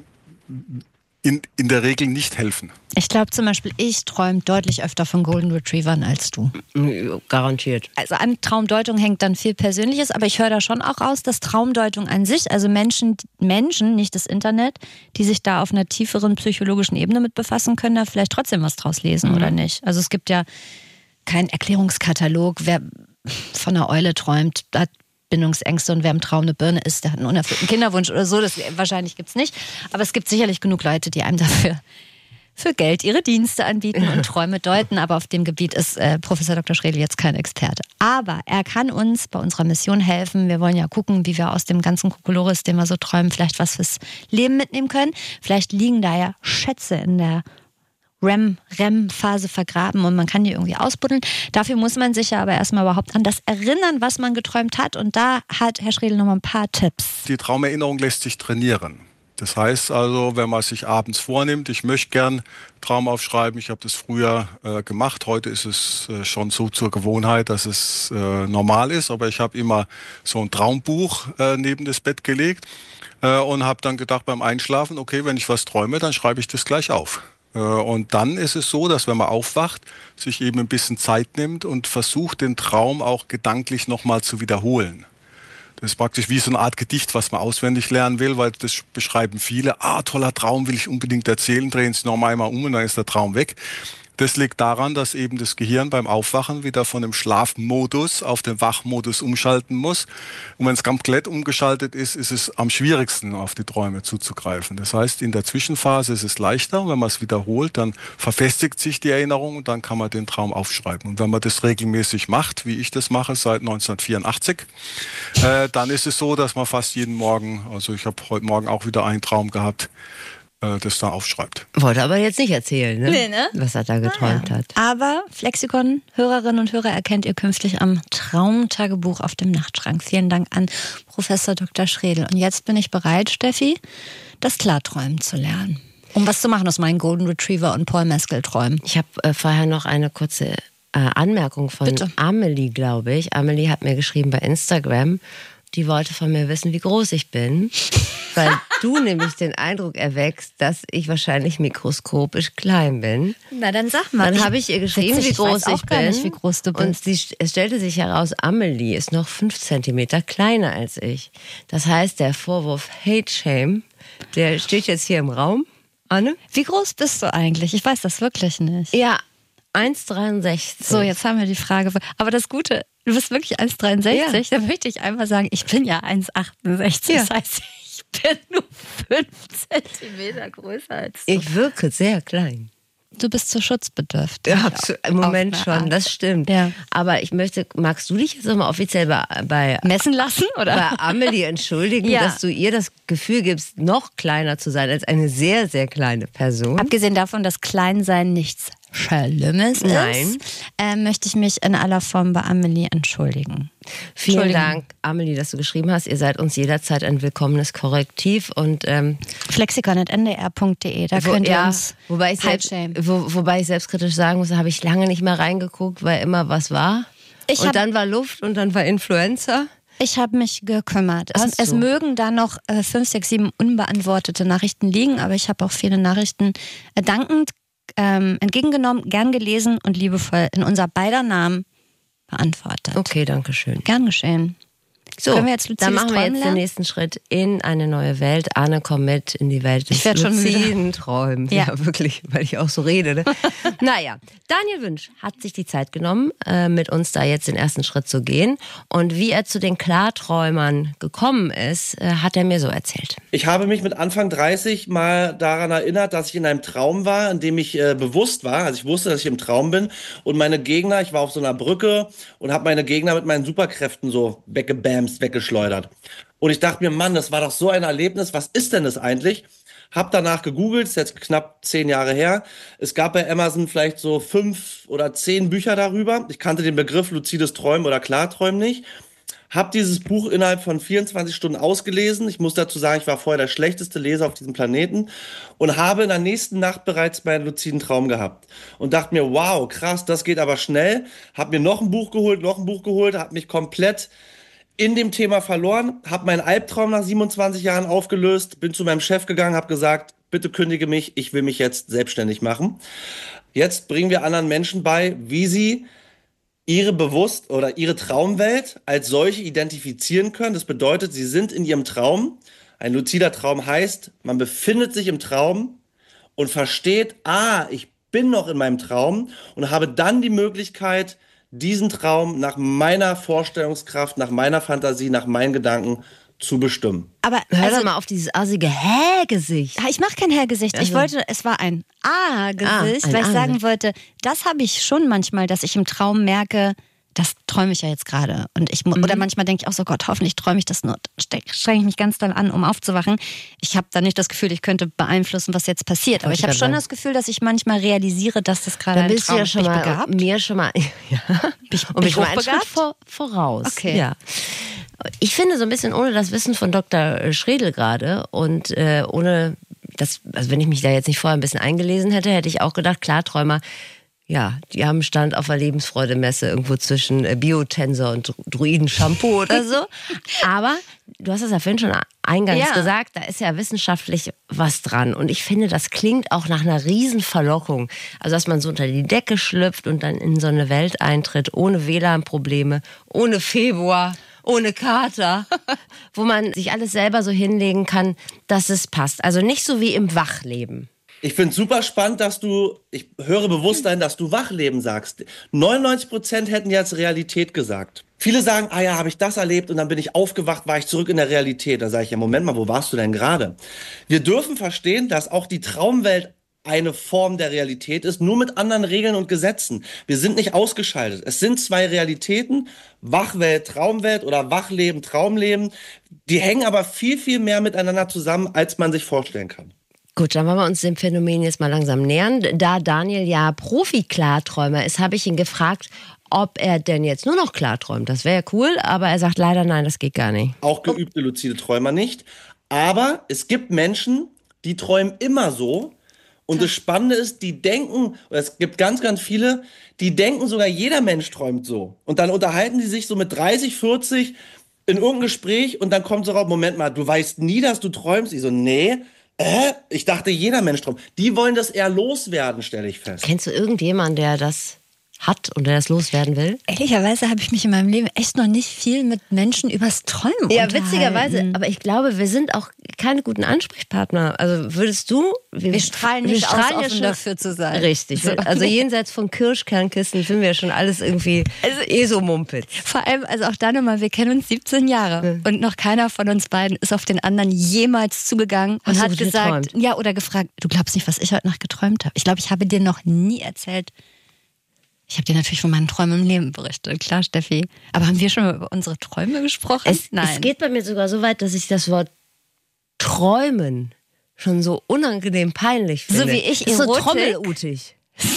in der Regel nicht helfen. Ich glaube zum Beispiel, ich träume deutlich öfter von Golden Retrievern als du. Garantiert. Also an Traumdeutung hängt dann viel Persönliches, aber ich höre da schon auch raus, dass Traumdeutung an sich, also Menschen, nicht das Internet, die sich da auf einer tieferen psychologischen Ebene mit befassen können, da vielleicht trotzdem was draus lesen oder nicht. Also es gibt ja keinen Erklärungskatalog, wer von einer Eule träumt, hat Bindungsängste und wer im Traum eine Birne ist, der hat einen unerfüllten Kinderwunsch oder so. Das wahrscheinlich gibt's nicht. Aber es gibt sicherlich genug Leute, die einem dafür für Geld ihre Dienste anbieten und Träume deuten. Aber auf dem Gebiet ist Professor Dr. Schredl jetzt kein Experte. Aber er kann uns bei unserer Mission helfen. Wir wollen ja gucken, wie wir aus dem ganzen Kokolores, den wir so träumen, vielleicht was fürs Leben mitnehmen können. Vielleicht liegen da ja Schätze in der REM-Phase vergraben und man kann die irgendwie ausbuddeln. Dafür muss man sich ja aber erstmal überhaupt an das erinnern, was man geträumt hat. Und da hat Herr Schredl noch mal ein paar Tipps. Die Traumerinnerung lässt sich trainieren. Das heißt also, wenn man sich abends vornimmt, ich möchte gern Traum aufschreiben, ich habe das früher gemacht, heute ist es schon so zur Gewohnheit, dass es normal ist, aber ich habe immer so ein Traumbuch neben das Bett gelegt und habe dann gedacht beim Einschlafen, okay, wenn ich was träume, dann schreibe ich das gleich auf. Und dann ist es so, dass wenn man aufwacht, sich eben ein bisschen Zeit nimmt und versucht, den Traum auch gedanklich nochmal zu wiederholen. Das ist praktisch wie so eine Art Gedicht, was man auswendig lernen will, weil das beschreiben viele. Toller Traum, will ich unbedingt erzählen, drehen Sie noch einmal um und dann ist der Traum weg. Das liegt daran, dass eben das Gehirn beim Aufwachen wieder von dem Schlafmodus auf den Wachmodus umschalten muss. Und wenn es komplett umgeschaltet ist, ist es am schwierigsten, auf die Träume zuzugreifen. Das heißt, in der Zwischenphase ist es leichter. Und wenn man es wiederholt, dann verfestigt sich die Erinnerung und dann kann man den Traum aufschreiben. Und wenn man das regelmäßig macht, wie ich das mache seit 1984, dann ist es so, dass man fast jeden Morgen, also ich habe heute Morgen auch wieder einen Traum gehabt, das da aufschreibt. Wollte aber jetzt nicht erzählen, ne? Nee, ne? Was er da geträumt hat. Aber Flexikon, Hörerinnen und Hörer, erkennt ihr künftig am Traumtagebuch auf dem Nachtschrank. Vielen Dank an Professor Dr. Schredl. Und jetzt bin ich bereit, Steffi, das Klarträumen zu lernen. Um was zu machen aus meinen Golden Retriever und Paul Mescal-Träumen. Ich habe vorher noch eine kurze Anmerkung von Amelie, glaube ich. Amelie hat mir geschrieben bei Instagram, die wollte von mir wissen, wie groß ich bin, weil du nämlich den Eindruck erweckst, dass ich wahrscheinlich mikroskopisch klein bin. Na, dann sag mal. Dann habe ich ihr geschrieben, wie groß ich bin. Nicht, wie groß du bist. Und es stellte sich heraus, Amelie ist noch 5 Zentimeter kleiner als ich. Das heißt, der Vorwurf Hate Shame, der steht jetzt hier im Raum. Anne? Wie groß bist du eigentlich? Ich weiß das wirklich nicht. Ja, 1,63. So, jetzt haben wir die Frage. Aber das Gute, du bist wirklich 1,63. Ja. Dann möchte ich einfach sagen, ich bin ja 1,68. Ja. Das heißt, ich bin nur 5 Zentimeter größer als du. Ich wirke sehr klein. Du bist zu schutzbedürftig. Ja, im Moment schon, das stimmt. Ja. Aber magst du dich jetzt nochmal offiziell bei messen lassen, oder? Bei Amelie entschuldigen, dass du ihr das Gefühl gibst, noch kleiner zu sein als eine sehr, sehr kleine Person? Abgesehen davon, dass Kleinsein nichts Schlimmes ist, möchte ich mich in aller Form bei Amelie entschuldigen. Vielen Dank, Amelie, dass du geschrieben hast. Ihr seid uns jederzeit ein willkommenes Korrektiv. Und flexikon@ndr.de, da könnt ihr uns wobei ich selbstkritisch sagen muss, da habe ich lange nicht mehr reingeguckt, weil immer was war. Dann war Luft und dann war Influenza. Ich habe mich gekümmert. Es mögen da noch 5, 6, 7 unbeantwortete Nachrichten liegen, aber ich habe auch viele Nachrichten dankend entgegengenommen, gern gelesen und liebevoll in unser beider Namen beantwortet. Okay, danke schön. Gern geschehen. So, können wir jetzt dann machen wir jetzt den nächsten Schritt in eine neue Welt. Arne, komm mit in die Welt des luziden Träumen. Ja, wirklich, weil ich auch so rede. Ne? Naja, Daniel Wünsch hat sich die Zeit genommen, mit uns da jetzt den ersten Schritt zu gehen. Und wie er zu den Klarträumern gekommen ist, hat er mir so erzählt. Ich habe mich mit Anfang 30 mal daran erinnert, dass ich in einem Traum war, in dem ich bewusst war. Also ich wusste, dass ich im Traum bin. Und meine Gegner, ich war auf so einer Brücke und habe meine Gegner mit meinen Superkräften so weggeschleudert. Und ich dachte mir, Mann, das war doch so ein Erlebnis. Was ist denn das eigentlich? Hab danach gegoogelt, ist jetzt knapp 10 Jahre her. Es gab bei Amazon vielleicht so 5 oder 10 Bücher darüber. Ich kannte den Begriff luzides Träumen oder Klarträumen nicht. Hab dieses Buch innerhalb von 24 Stunden ausgelesen. Ich muss dazu sagen, ich war vorher der schlechteste Leser auf diesem Planeten und habe in der nächsten Nacht bereits meinen luziden Traum gehabt. Und dachte mir, wow, krass, das geht aber schnell. Hab mir noch ein Buch geholt, hab mich komplett in dem Thema verloren, habe meinen Albtraum nach 27 Jahren aufgelöst, bin zu meinem Chef gegangen, habe gesagt, bitte kündige mich, ich will mich jetzt selbstständig machen. Jetzt bringen wir anderen Menschen bei, wie sie ihre ihre Traumwelt als solche identifizieren können. Das bedeutet, sie sind in ihrem Traum. Ein luzider Traum heißt, man befindet sich im Traum und versteht, ich bin noch in meinem Traum und habe dann die Möglichkeit, diesen Traum nach meiner Vorstellungskraft, nach meiner Fantasie, nach meinen Gedanken zu bestimmen. Aber hör doch mal auf dieses assige Hä-Gesicht. Ich mache kein Hä-Gesicht. Es war ein A-Gesicht, weil ich sagen wollte, das habe ich schon manchmal, dass ich im Traum merke, das träume ich ja jetzt gerade. Und oder manchmal denke ich auch so, Gott, hoffentlich träume ich das nur. Strenge ich mich ganz doll an, um aufzuwachen. Ich habe da nicht das Gefühl, ich könnte beeinflussen, was jetzt passiert. Aber ich habe schon das Gefühl, dass ich manchmal realisiere, dass das gerade ein Traum ist. Da bist du ja schon mal, mir schon mal, bin ich einen Schritt voraus. Okay. Ja. Ich finde so ein bisschen ohne das Wissen von Dr. Schredel gerade und ohne das, also wenn ich mich da jetzt nicht vorher ein bisschen eingelesen hätte, hätte ich auch gedacht, Klarträumer, ja, die haben Stand auf der Lebensfreude-Messe irgendwo zwischen Biotensor und Druiden-Shampoo oder so. Aber du hast es ja vorhin schon eingangs gesagt, da ist ja wissenschaftlich was dran. Und ich finde, das klingt auch nach einer Riesenverlockung. Also, dass man so unter die Decke schlüpft und dann in so eine Welt eintritt, ohne WLAN-Probleme, ohne Februar, ohne Kater, wo man sich alles selber so hinlegen kann, dass es passt. Also nicht so wie im Wachleben. Ich finde es super spannend, ich höre bewusst ein, dass du Wachleben sagst. 99% hätten jetzt Realität gesagt. Viele sagen, habe ich das erlebt und dann bin ich aufgewacht, war ich zurück in der Realität. Da sage ich, ja, Moment mal, wo warst du denn gerade? Wir dürfen verstehen, dass auch die Traumwelt eine Form der Realität ist, nur mit anderen Regeln und Gesetzen. Wir sind nicht ausgeschaltet. Es sind 2 Realitäten, Wachwelt, Traumwelt oder Wachleben, Traumleben. Die hängen aber viel, viel mehr miteinander zusammen, als man sich vorstellen kann. Gut, dann wollen wir uns dem Phänomen jetzt mal langsam nähern. Da Daniel ja Profi-Klarträumer ist, habe ich ihn gefragt, ob er denn jetzt nur noch klarträumt. Das wäre ja cool, aber er sagt leider nein, das geht gar nicht. Auch geübte luzide Träumer nicht. Aber es gibt Menschen, die träumen immer so. Und das Spannende ist, die denken, es gibt ganz, ganz viele, die denken sogar, jeder Mensch träumt so. Und dann unterhalten die sich so mit 30, 40 in irgendeinem Gespräch und dann kommt so raus, Moment mal, du weißt nie, dass du träumst. Ich so, nee. Ich dachte, jeder Mensch träumt. Die wollen das eher loswerden, stelle ich fest. Kennst du irgendjemanden, der das hat und der das loswerden will? Ehrlicherweise habe ich mich in meinem Leben echt noch nicht viel mit Menschen übers Träumen unterhalten. Ja, witzigerweise. Aber ich glaube, wir sind auch keine guten Ansprechpartner. Also würdest du... Wir strahlen nicht aus, offen dafür zu sein. Richtig. So. Also jenseits von Kirschkernkissen finden wir schon alles irgendwie so Mumpitz. Vor allem, also auch da nochmal, wir kennen uns 17 Jahre und noch keiner von uns beiden ist auf den anderen jemals zugegangen und hat gesagt, oder gefragt, du glaubst nicht, was ich heute Nacht geträumt habe. Ich glaube, ich habe dir noch nie erzählt. Ich habe dir natürlich von meinen Träumen im Leben berichtet, klar, Steffi. Aber haben wir schon mal über unsere Träume gesprochen? Nein. Es geht bei mir sogar so weit, dass ich das Wort träumen schon so unangenehm peinlich finde. So wie ich Erotik. So trommelutig.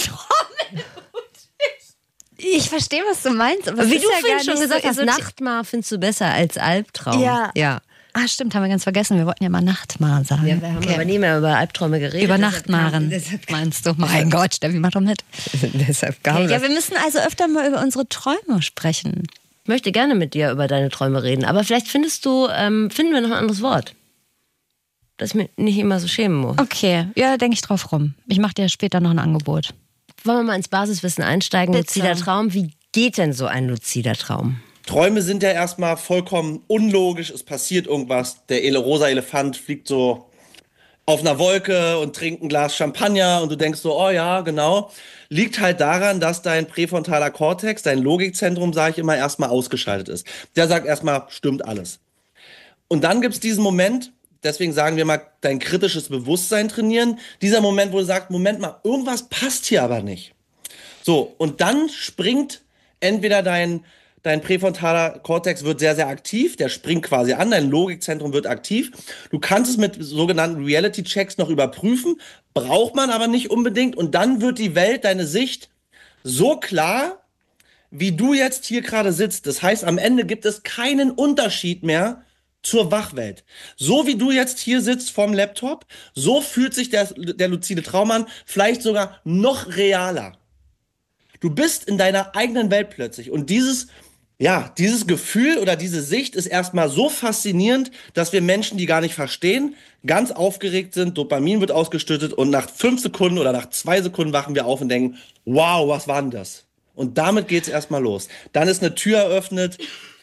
Ich verstehe, was du meinst. Aber wie du vorhin schon gesagt hast, Nachtmar findest du besser als Albtraum. Ja. Ah, stimmt, haben wir ganz vergessen. Wir wollten ja mal Nachtmar sagen. Ja, wir haben aber nie mehr über Albträume geredet. Über Nachtmaren, meinst du? Mein Gott, Steffi, mach doch mit. Deshalb gar nicht. Ja, wir müssen also öfter mal über unsere Träume sprechen. Ich möchte gerne mit dir über deine Träume reden, aber vielleicht finden wir noch ein anderes Wort, dass ich mich nicht immer so schämen muss. Okay, ja, denke ich drauf rum. Ich mache dir später noch ein Angebot. Wollen wir mal ins Basiswissen einsteigen? Luzider Traum, wie geht denn so ein luzider Traum? Träume sind ja erstmal vollkommen unlogisch. Es passiert irgendwas. Der rosa Elefant fliegt so auf einer Wolke und trinkt ein Glas Champagner und du denkst so, oh ja, genau. Liegt halt daran, dass dein präfrontaler Kortex, dein Logikzentrum, sage ich immer, erstmal ausgeschaltet ist. Der sagt erstmal, stimmt alles. Und dann gibt's diesen Moment, deswegen sagen wir mal, dein kritisches Bewusstsein trainieren. Dieser Moment, wo du sagst, Moment mal, irgendwas passt hier aber nicht. So, und dann springt entweder dein präfrontaler Kortex wird sehr, sehr aktiv, der springt quasi an, dein Logikzentrum wird aktiv. Du kannst es mit sogenannten Reality-Checks noch überprüfen, braucht man aber nicht unbedingt. Und dann wird die Welt, deine Sicht, so klar, wie du jetzt hier gerade sitzt. Das heißt, am Ende gibt es keinen Unterschied mehr zur Wachwelt. So wie du jetzt hier sitzt vorm Laptop, so fühlt sich der luzide Traum an, vielleicht sogar noch realer. Du bist in deiner eigenen Welt plötzlich und dieses Gefühl oder diese Sicht ist erstmal so faszinierend, dass wir Menschen, die gar nicht verstehen, ganz aufgeregt sind, Dopamin wird ausgeschüttet und nach 5 Sekunden oder nach 2 Sekunden wachen wir auf und denken, wow, was war denn das? Und damit geht's erstmal los. Dann ist eine Tür eröffnet,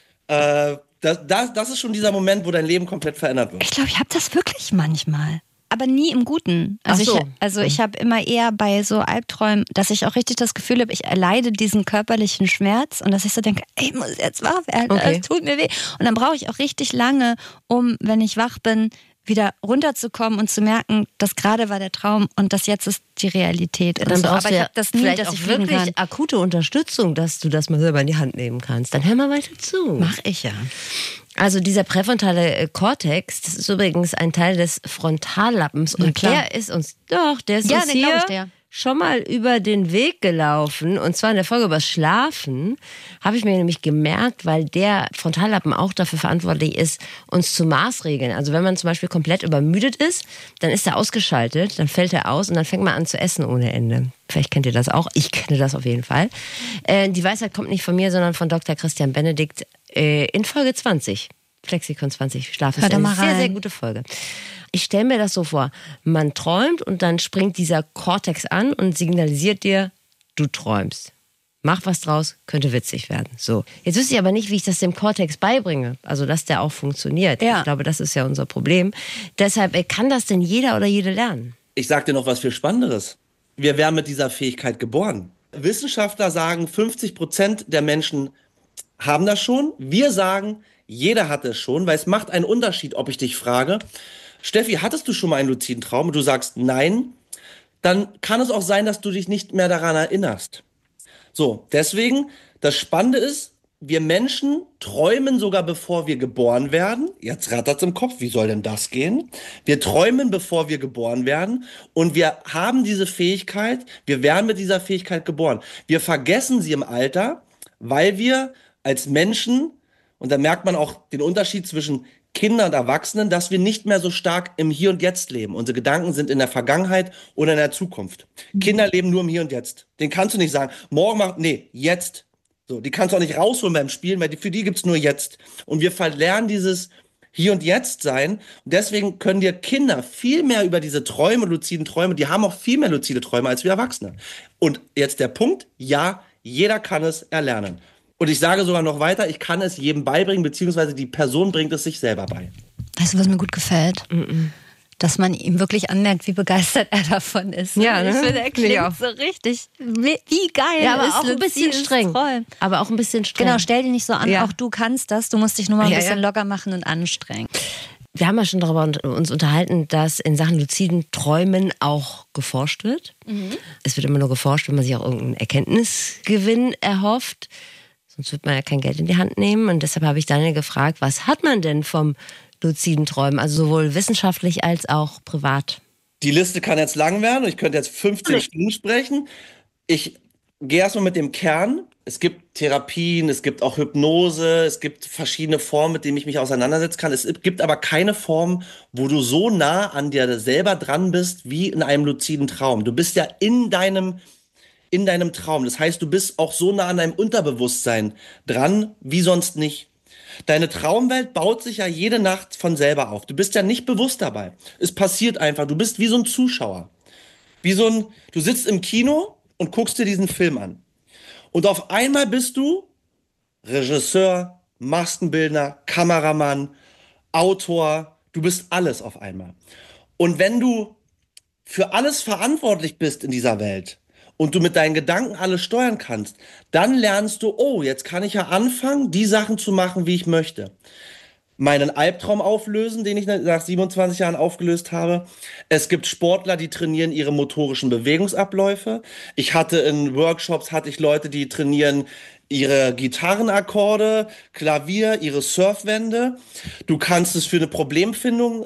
das ist schon dieser Moment, wo dein Leben komplett verändert wird. Ich glaube, ich habe das wirklich manchmal. Aber nie im Guten. Ich habe immer eher bei so Albträumen, dass ich auch richtig das Gefühl habe, ich erleide diesen körperlichen Schmerz und dass ich so denke, ich muss jetzt wach werden, das tut mir weh. Und dann brauche ich auch richtig lange, wenn ich wach bin, wieder runterzukommen und zu merken, das gerade war der Traum und das jetzt ist die Realität. Dann brauchst du ja das nie, vielleicht dass ich auch wirklich akute Unterstützung, dass du das mal selber in die Hand nehmen kannst. Dann hör mal weiter zu. Mach ich ja. Also dieser präfrontale Kortex, das ist übrigens ein Teil des Frontallappens und der ist uns hier schon mal über den Weg gelaufen und zwar in der Folge über das Schlafen habe ich mir nämlich gemerkt, weil der Frontallappen auch dafür verantwortlich ist, uns zu maßregeln. Also wenn man zum Beispiel komplett übermüdet ist, dann ist er ausgeschaltet, dann fällt er aus und dann fängt man an zu essen ohne Ende. Vielleicht kennt ihr das auch, ich kenne das auf jeden Fall. Die Weisheit kommt nicht von mir, sondern von Dr. Christian Benedikt in Folge 20. Flexikon 20, Schlaf ist eine sehr, sehr gute Folge. Ich stelle mir das so vor, man träumt und dann springt dieser Kortex an und signalisiert dir, du träumst. Mach was draus, könnte witzig werden. So. Jetzt wüsste ich aber nicht, wie ich das dem Kortex beibringe. Also, dass der auch funktioniert. Ja. Ich glaube, das ist ja unser Problem. Deshalb, kann das denn jeder oder jede lernen? Ich sag dir noch was viel Spannenderes. Wir werden mit dieser Fähigkeit geboren. Wissenschaftler sagen, 50% der Menschen haben das schon. Wir sagen, jeder hat es schon, weil es macht einen Unterschied, ob ich dich frage, Steffi, hattest du schon mal einen luziden Traum? Und du sagst nein, dann kann es auch sein, dass du dich nicht mehr daran erinnerst. So, deswegen, das Spannende ist, wir Menschen träumen sogar bevor wir geboren werden. Jetzt rattert's im Kopf, wie soll denn das gehen? Wir träumen bevor wir geboren werden und wir haben diese Fähigkeit, wir werden mit dieser Fähigkeit geboren. Wir vergessen sie im Alter, weil wir als Menschen, und da merkt man auch den Unterschied zwischen Kindern und Erwachsenen, dass wir nicht mehr so stark im Hier und Jetzt leben. Unsere Gedanken sind in der Vergangenheit oder in der Zukunft. Kinder leben nur im Hier und Jetzt. Den kannst du nicht sagen, jetzt. So, die kannst du auch nicht rausholen beim Spielen, weil für die gibt's nur jetzt. Und wir verlernen dieses Hier und Jetzt sein. Und deswegen können dir Kinder viel mehr über diese Träume, luziden Träume, die haben auch viel mehr luzide Träume als wir Erwachsene. Und jetzt der Punkt, ja, Jeder kann es erlernen. Und ich sage sogar noch weiter, ich kann es jedem beibringen, beziehungsweise die Person bringt es sich selber bei. Weißt du, was mir gut gefällt? Dass man ihm wirklich anmerkt, wie begeistert er davon ist. Ja, ne? Ich finde, er klingt so richtig, wie geil. Ja, aber ist auch ein bisschen streng. Aber auch ein bisschen streng. Genau, stell dich nicht so an, auch du kannst das, du musst dich nur mal ein bisschen locker machen und anstrengen. Wir haben ja schon darüber uns unterhalten, dass in Sachen luziden Träumen auch geforscht wird. Es wird immer nur geforscht, wenn man sich auch irgendeinen Erkenntnisgewinn erhofft. Sonst wird man ja kein Geld in die Hand nehmen. Und deshalb habe ich Daniel gefragt, was hat man denn vom luziden Träumen? Also sowohl wissenschaftlich als auch privat. Die Liste kann jetzt lang werden und ich könnte jetzt 15 Stunden sprechen. Ich gehe erstmal mit dem Kern. Es gibt Therapien, es gibt auch Hypnose, es gibt verschiedene Formen, mit denen ich mich auseinandersetzen kann. Es gibt aber keine Form, wo du so nah an dir selber dran bist, wie in einem luziden Traum. Du bist ja in deinem Traum. Das heißt, du bist auch so nah an deinem Unterbewusstsein dran, wie sonst nicht. Deine Traumwelt baut sich ja jede Nacht von selber auf. Du bist ja nicht bewusst dabei. Es passiert einfach. Du bist wie so ein Zuschauer. Du sitzt im Kino und guckst dir diesen Film an. Und auf einmal bist du Regisseur, Maskenbildner, Kameramann, Autor. Du bist alles auf einmal. Und wenn du für alles verantwortlich bist in dieser Welt und du mit deinen Gedanken alles steuern kannst, dann lernst du, oh, jetzt kann ich ja anfangen, die Sachen zu machen, wie ich möchte. Meinen Albtraum auflösen, den ich nach 27 Jahren aufgelöst habe. Es gibt Sportler, die trainieren ihre motorischen Bewegungsabläufe. In Workshops hatte ich Leute, die trainieren ihre Gitarrenakkorde, Klavier, ihre Surfwände. Du kannst es für eine Problemfindung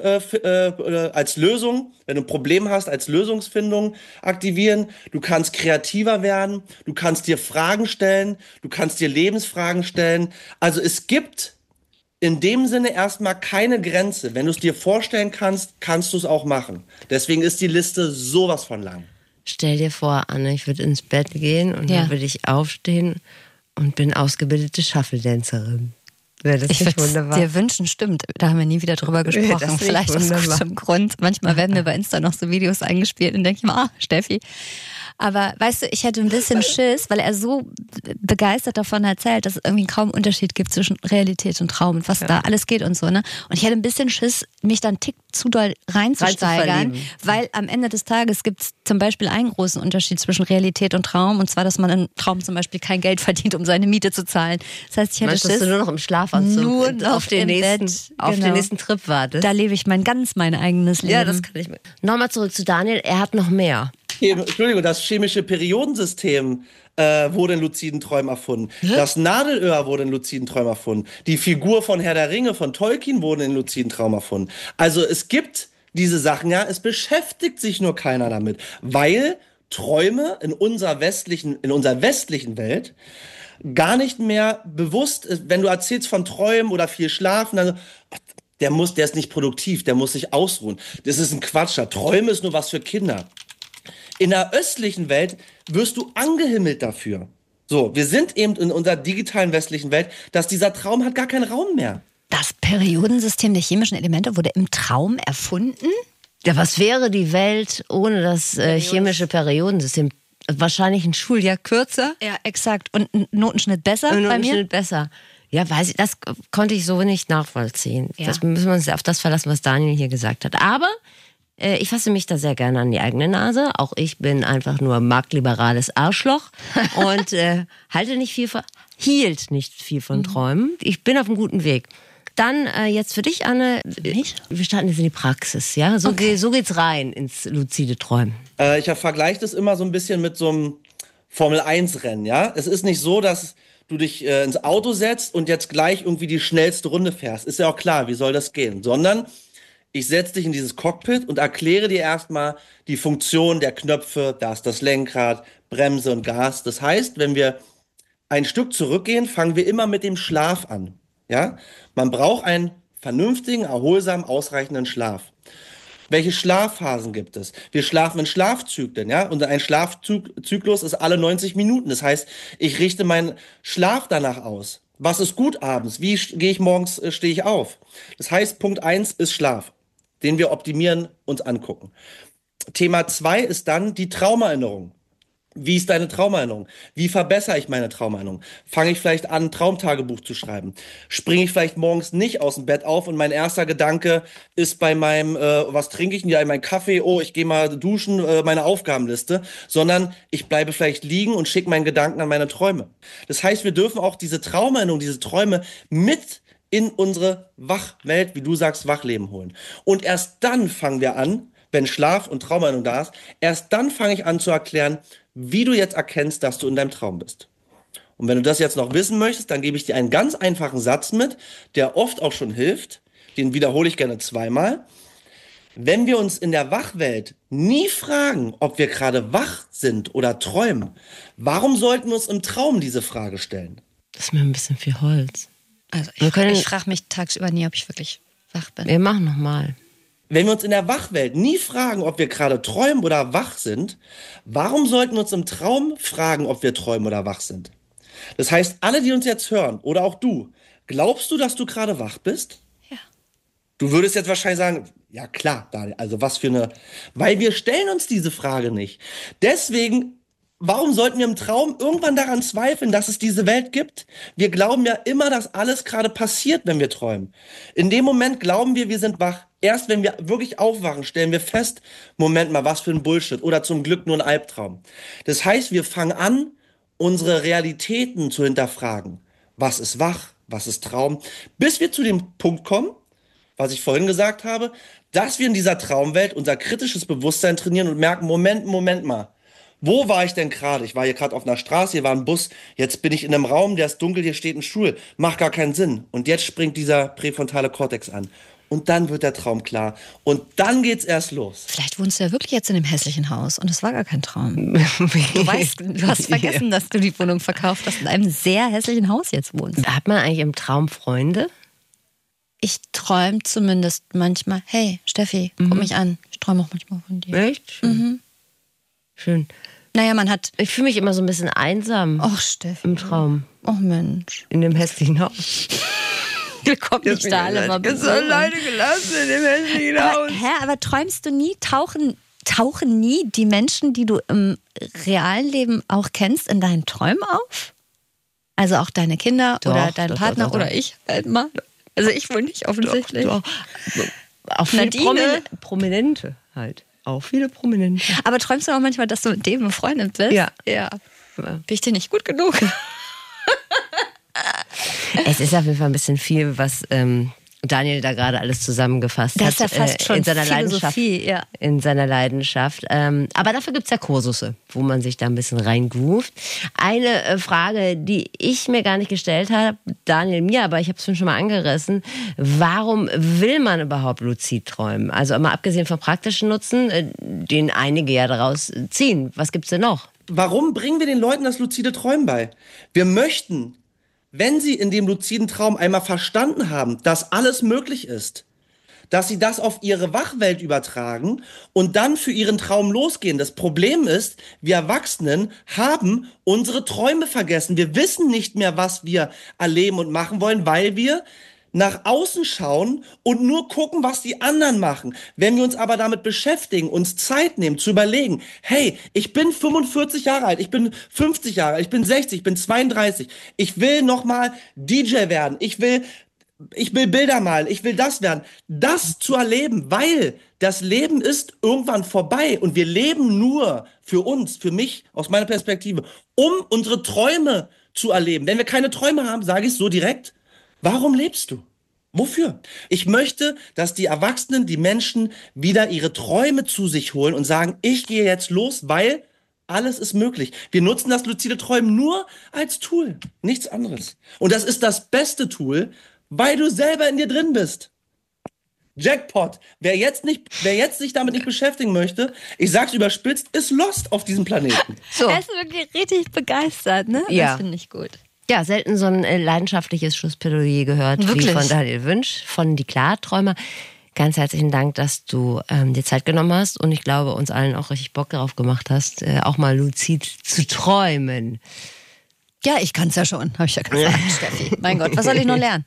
als Lösung, wenn du ein Problem hast, als Lösungsfindung aktivieren. Du kannst kreativer werden. Du kannst dir Fragen stellen. Du kannst dir Lebensfragen stellen. Also es gibt in dem Sinne erstmal keine Grenze. Wenn du es dir vorstellen kannst, kannst du es auch machen. Deswegen ist die Liste sowas von lang. Stell dir vor, Anne, ich würde ins Bett gehen und dann würde ich aufstehen und bin ausgebildete Shuffle-Dancerin. Wäre das nicht wunderbar? Ich würde dir wünschen, stimmt. Da haben wir nie wieder drüber gesprochen. Vielleicht aus gutem Grund. Manchmal werden mir bei Insta noch so Videos eingespielt und denke ich mir, Steffi. Aber weißt du, ich hätte ein bisschen Schiss, weil er so begeistert davon erzählt, dass es irgendwie kaum Unterschied gibt zwischen Realität und Traum und was da alles geht und so, ne? Und ich hätte ein bisschen Schiss, mich dann einen Tick zu doll reinzusteigern, weil am Ende des Tages gibt es zum Beispiel einen großen Unterschied zwischen Realität und Traum, und zwar, dass man im Traum zum Beispiel kein Geld verdient, um seine Miete zu zahlen. Das heißt, ich hätte Schiss, dass du nur noch im Schlafanzug nur noch auf den nächsten Trip wartest. Da lebe ich mein eigenes Leben. Ja, das kann ich mir. Nochmal zurück zu Daniel, er hat noch mehr. Entschuldigung, das chemische Periodensystem wurde in luziden Träumen erfunden. Das Nadelöhr wurde in luziden Träumen erfunden. Die Figur von Herr der Ringe von Tolkien wurde in luziden Traum erfunden. Also es gibt diese Sachen, ja, es beschäftigt sich nur keiner damit, weil Träume in unserer westlichen Welt gar nicht mehr bewusst ist. Wenn du erzählst von Träumen oder viel Schlafen, dann der ist nicht produktiv, der muss sich ausruhen. Das ist ein Quatscher. Träume ist nur was für Kinder. In der östlichen Welt wirst du angehimmelt dafür. So, wir sind eben in unserer digitalen westlichen Welt, dass dieser Traum hat gar keinen Raum mehr. Das Periodensystem der chemischen Elemente wurde im Traum erfunden? Ja, was wäre die Welt ohne das chemische Periodensystem? Wahrscheinlich ein Schuljahr kürzer. Ja, exakt. Und ein Notenschnitt besser bei mir? Ein Notenschnitt besser. Ja, weiß ich, das konnte ich so nicht nachvollziehen. Ja. Das müssen wir uns auf das verlassen, was Daniel hier gesagt hat. Aber ich fasse mich da sehr gerne an die eigene Nase. Auch ich bin einfach nur marktliberales Arschloch und hielt nicht viel von Träumen. Ich bin auf einem guten Weg. Dann jetzt für dich, Anne. Wir starten jetzt in die Praxis. Ja? So geht's rein ins luzide Träumen. Ich vergleiche das immer so ein bisschen mit so einem Formel-1-Rennen. Ja? Es ist nicht so, dass du dich ins Auto setzt und jetzt gleich irgendwie die schnellste Runde fährst. Ist ja auch klar, wie soll das gehen? Sondern ich setze dich in dieses Cockpit und erkläre dir erstmal die Funktion der Knöpfe. Da ist das Lenkrad, Bremse und Gas. Das heißt, wenn wir ein Stück zurückgehen, fangen wir immer mit dem Schlaf an. Ja? Man braucht einen vernünftigen, erholsamen, ausreichenden Schlaf. Welche Schlafphasen gibt es? Wir schlafen in Schlafzyklen, ja? Und ein Schlafzyklus ist alle 90 Minuten. Das heißt, ich richte meinen Schlaf danach aus. Was ist gut abends? Wie gehe ich morgens, stehe ich auf? Das heißt, Punkt 1 ist Schlaf, den wir optimieren, uns angucken. Thema 2 ist dann die Traumerinnerung. Wie ist deine Traumerinnerung? Wie verbessere ich meine Traumerinnerung? Fange ich vielleicht an, ein Traumtagebuch zu schreiben? Springe ich vielleicht morgens nicht aus dem Bett auf und mein erster Gedanke ist bei meinem, was trinke ich denn? Ja, in meinem Kaffee, oh, ich gehe mal duschen, meine Aufgabenliste. Sondern ich bleibe vielleicht liegen und schicke meinen Gedanken an meine Träume. Das heißt, wir dürfen auch diese Traumerinnerung, diese Träume mit in unsere Wachwelt, wie du sagst, Wachleben holen. Und erst dann fangen wir an, wenn Schlaf und Traumerinnerung da ist, erst dann fange ich an zu erklären, wie du jetzt erkennst, dass du in deinem Traum bist. Und wenn du das jetzt noch wissen möchtest, dann gebe ich dir einen ganz einfachen Satz mit, der oft auch schon hilft. Den wiederhole ich gerne 2-mal. Wenn wir uns in der Wachwelt nie fragen, ob wir gerade wach sind oder träumen, warum sollten wir uns im Traum diese Frage stellen? Das ist mir ein bisschen viel Holz. Also ich frage mich tagsüber nie, ob ich wirklich wach bin. Wir machen nochmal. Wenn wir uns in der Wachwelt nie fragen, ob wir gerade träumen oder wach sind, warum sollten wir uns im Traum fragen, ob wir träumen oder wach sind? Das heißt, alle, die uns jetzt hören, oder auch du, glaubst du, dass du gerade wach bist? Ja. Du würdest jetzt wahrscheinlich sagen, ja klar, Daniel, also was für eine... Weil wir stellen uns diese Frage nicht. Deswegen, warum sollten wir im Traum irgendwann daran zweifeln, dass es diese Welt gibt? Wir glauben ja immer, dass alles gerade passiert, wenn wir träumen. In dem Moment glauben wir sind wach. Erst wenn wir wirklich aufwachen, stellen wir fest, Moment mal, was für ein Bullshit. Oder zum Glück nur ein Albtraum. Das heißt, wir fangen an, unsere Realitäten zu hinterfragen. Was ist wach? Was ist Traum? Bis wir zu dem Punkt kommen, was ich vorhin gesagt habe, dass wir in dieser Traumwelt unser kritisches Bewusstsein trainieren und merken, Moment mal. Wo war ich denn gerade? Ich war hier gerade auf einer Straße, hier war ein Bus, jetzt bin ich in einem Raum, der ist dunkel, hier steht ein Stuhl. Macht gar keinen Sinn. Und jetzt springt dieser präfrontale Kortex an. Und dann wird der Traum klar. Und dann geht's erst los. Vielleicht wohnst du ja wirklich jetzt in dem hässlichen Haus und es war gar kein Traum. Du hast vergessen, dass du die Wohnung verkauft hast und in einem sehr hässlichen Haus jetzt wohnst. Hat man eigentlich im Traum Freunde? Ich träume zumindest manchmal, hey Steffi, guck mich an. Ich träume auch manchmal von dir. Echt? Schön. Schön. Naja, man hat... Ich fühle mich immer so ein bisschen einsam. Och, Steffi. Im Traum. Och, Mensch. In dem hässlichen Haus. Wir kommen nicht da alle mal besuchen. Ich bin so alleine gelassen in dem hässlichen Haus. Aber träumst du nie, tauchen nie die Menschen, die du im realen Leben auch kennst, in deinen Träumen auf? Also auch deine Kinder oder dein Partner oder ich halt mal? Also ich wohl nicht, offensichtlich. Doch. Auch viele Prominente halt. Auch viele Prominente. Aber träumst du auch manchmal, dass du mit dem befreundet bist? Ja. Bin ich dir nicht gut genug? Es ist auf jeden Fall ein bisschen viel, was Daniel da gerade alles zusammengefasst hat. Das ist ja fast schon in seiner Philosophie, Leidenschaft. In seiner Leidenschaft. Aber dafür gibt es ja Kursusse, wo man sich da ein bisschen reingroovt. Eine Frage, die ich mir gar nicht gestellt habe, Daniel mir, aber ich habe es schon mal angerissen. Warum will man überhaupt luzid träumen? Also mal abgesehen vom praktischen Nutzen, den einige ja daraus ziehen. Was gibt's denn noch? Warum bringen wir den Leuten das luzide Träumen bei? Wir möchten, wenn sie in dem luziden Traum einmal verstanden haben, dass alles möglich ist, dass sie das auf ihre Wachwelt übertragen und dann für ihren Traum losgehen. Das Problem ist, wir Erwachsenen haben unsere Träume vergessen. Wir wissen nicht mehr, was wir erleben und machen wollen, weil wir nach außen schauen und nur gucken, was die anderen machen. Wenn wir uns aber damit beschäftigen, uns Zeit nehmen, zu überlegen, hey, ich bin 45 Jahre alt, ich bin 50 Jahre alt, ich bin 60, ich bin 32, ich will nochmal DJ werden, ich will Bilder malen, ich will das werden. Das zu erleben, weil das Leben ist irgendwann vorbei und wir leben nur für uns, für mich, aus meiner Perspektive, um unsere Träume zu erleben. Wenn wir keine Träume haben, sage ich es so direkt, warum lebst du? Wofür? Ich möchte, dass die Erwachsenen, die Menschen wieder ihre Träume zu sich holen und sagen, ich gehe jetzt los, weil alles ist möglich. Wir nutzen das luzide Träumen nur als Tool, nichts anderes. Und das ist das beste Tool, weil du selber in dir drin bist. Jackpot. Wer jetzt sich damit nicht beschäftigen möchte, ich sag's überspitzt, ist lost auf diesem Planeten. So. Er ist wirklich richtig begeistert, ne? Ja. Das finde ich gut. Ja, selten so ein leidenschaftliches Schlussplädoyer gehört Wirklich? Wie von Daniel Wünsch, von Die Klarträumer. Ganz herzlichen Dank, dass du dir Zeit genommen hast und ich glaube, uns allen auch richtig Bock darauf gemacht hast, auch mal luzid zu träumen. Ja, ich kann's ja schon, habe ich ja gesagt, Steffi. Mein Gott, was soll ich noch lernen?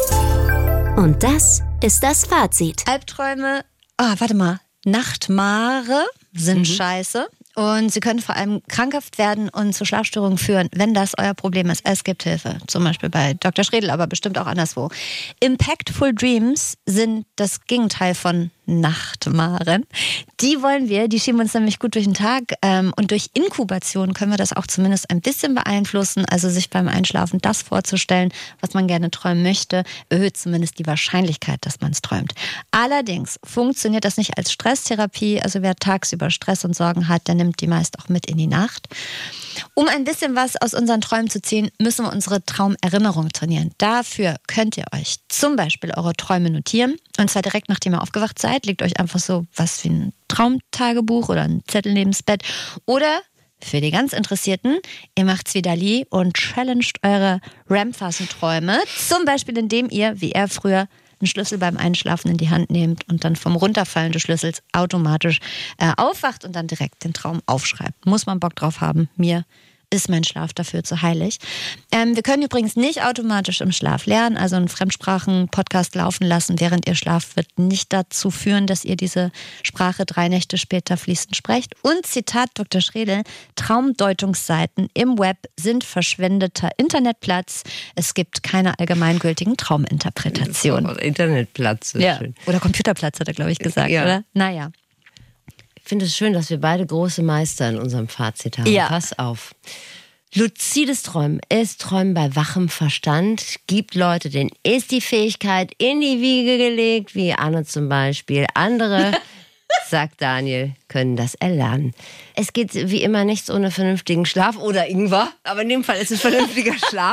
Und das ist das Fazit. Albträume, Nachtmare sind scheiße. Und sie können vor allem krankhaft werden und zu Schlafstörungen führen, wenn das euer Problem ist. Es gibt Hilfe, zum Beispiel bei Dr. Schredl, aber bestimmt auch anderswo. Impactful Dreams sind das Gegenteil von Nachtmaren. Die schieben uns nämlich gut durch den Tag und durch Inkubation können wir das auch zumindest ein bisschen beeinflussen. Also sich beim Einschlafen das vorzustellen, was man gerne träumen möchte, erhöht zumindest die Wahrscheinlichkeit, dass man es träumt. Allerdings funktioniert das nicht als Stresstherapie. Also wer tagsüber Stress und Sorgen hat, der nimmt die meist auch mit in die Nacht. Um ein bisschen was aus unseren Träumen zu ziehen, müssen wir unsere Traumerinnerung trainieren. Dafür könnt ihr euch zum Beispiel eure Träume notieren. Und zwar direkt nachdem ihr aufgewacht seid. Legt euch einfach so was wie ein Traumtagebuch oder ein Zettel neben das Bett. Oder für die ganz Interessierten, ihr macht's wie Dali und challenged eure REM-Phasenträume. Zum Beispiel indem ihr, wie er früher, einen Schlüssel beim Einschlafen in die Hand nehmt und dann vom Runterfallen des Schlüssels automatisch aufwacht und dann direkt den Traum aufschreibt. Muss man Bock drauf haben. Mir ist mein Schlaf dafür zu heilig. Wir können übrigens nicht automatisch im Schlaf lernen, also einen Fremdsprachen-Podcast laufen lassen, während ihr schlaft, wird nicht dazu führen, dass ihr diese Sprache 3 Nächte später fließend sprecht. Und Zitat Dr. Schredl, Traumdeutungsseiten im Web sind verschwendeter Internetplatz. Es gibt keine allgemeingültigen Trauminterpretationen. Internetplatz ist schön. Oder Computerplatz hat er, glaube ich, gesagt, oder? Naja. Ich finde es schön, dass wir beide große Meister in unserem Fazit haben. Ja. Pass auf. Luzides Träumen ist Träumen bei wachem Verstand. Gibt Leute, denen ist die Fähigkeit in die Wiege gelegt, wie Anne zum Beispiel. Andere, sagt Daniel, können das erlernen. Es geht wie immer nichts ohne vernünftigen Schlaf oder Ingwer, aber in dem Fall ist es vernünftiger Schlaf.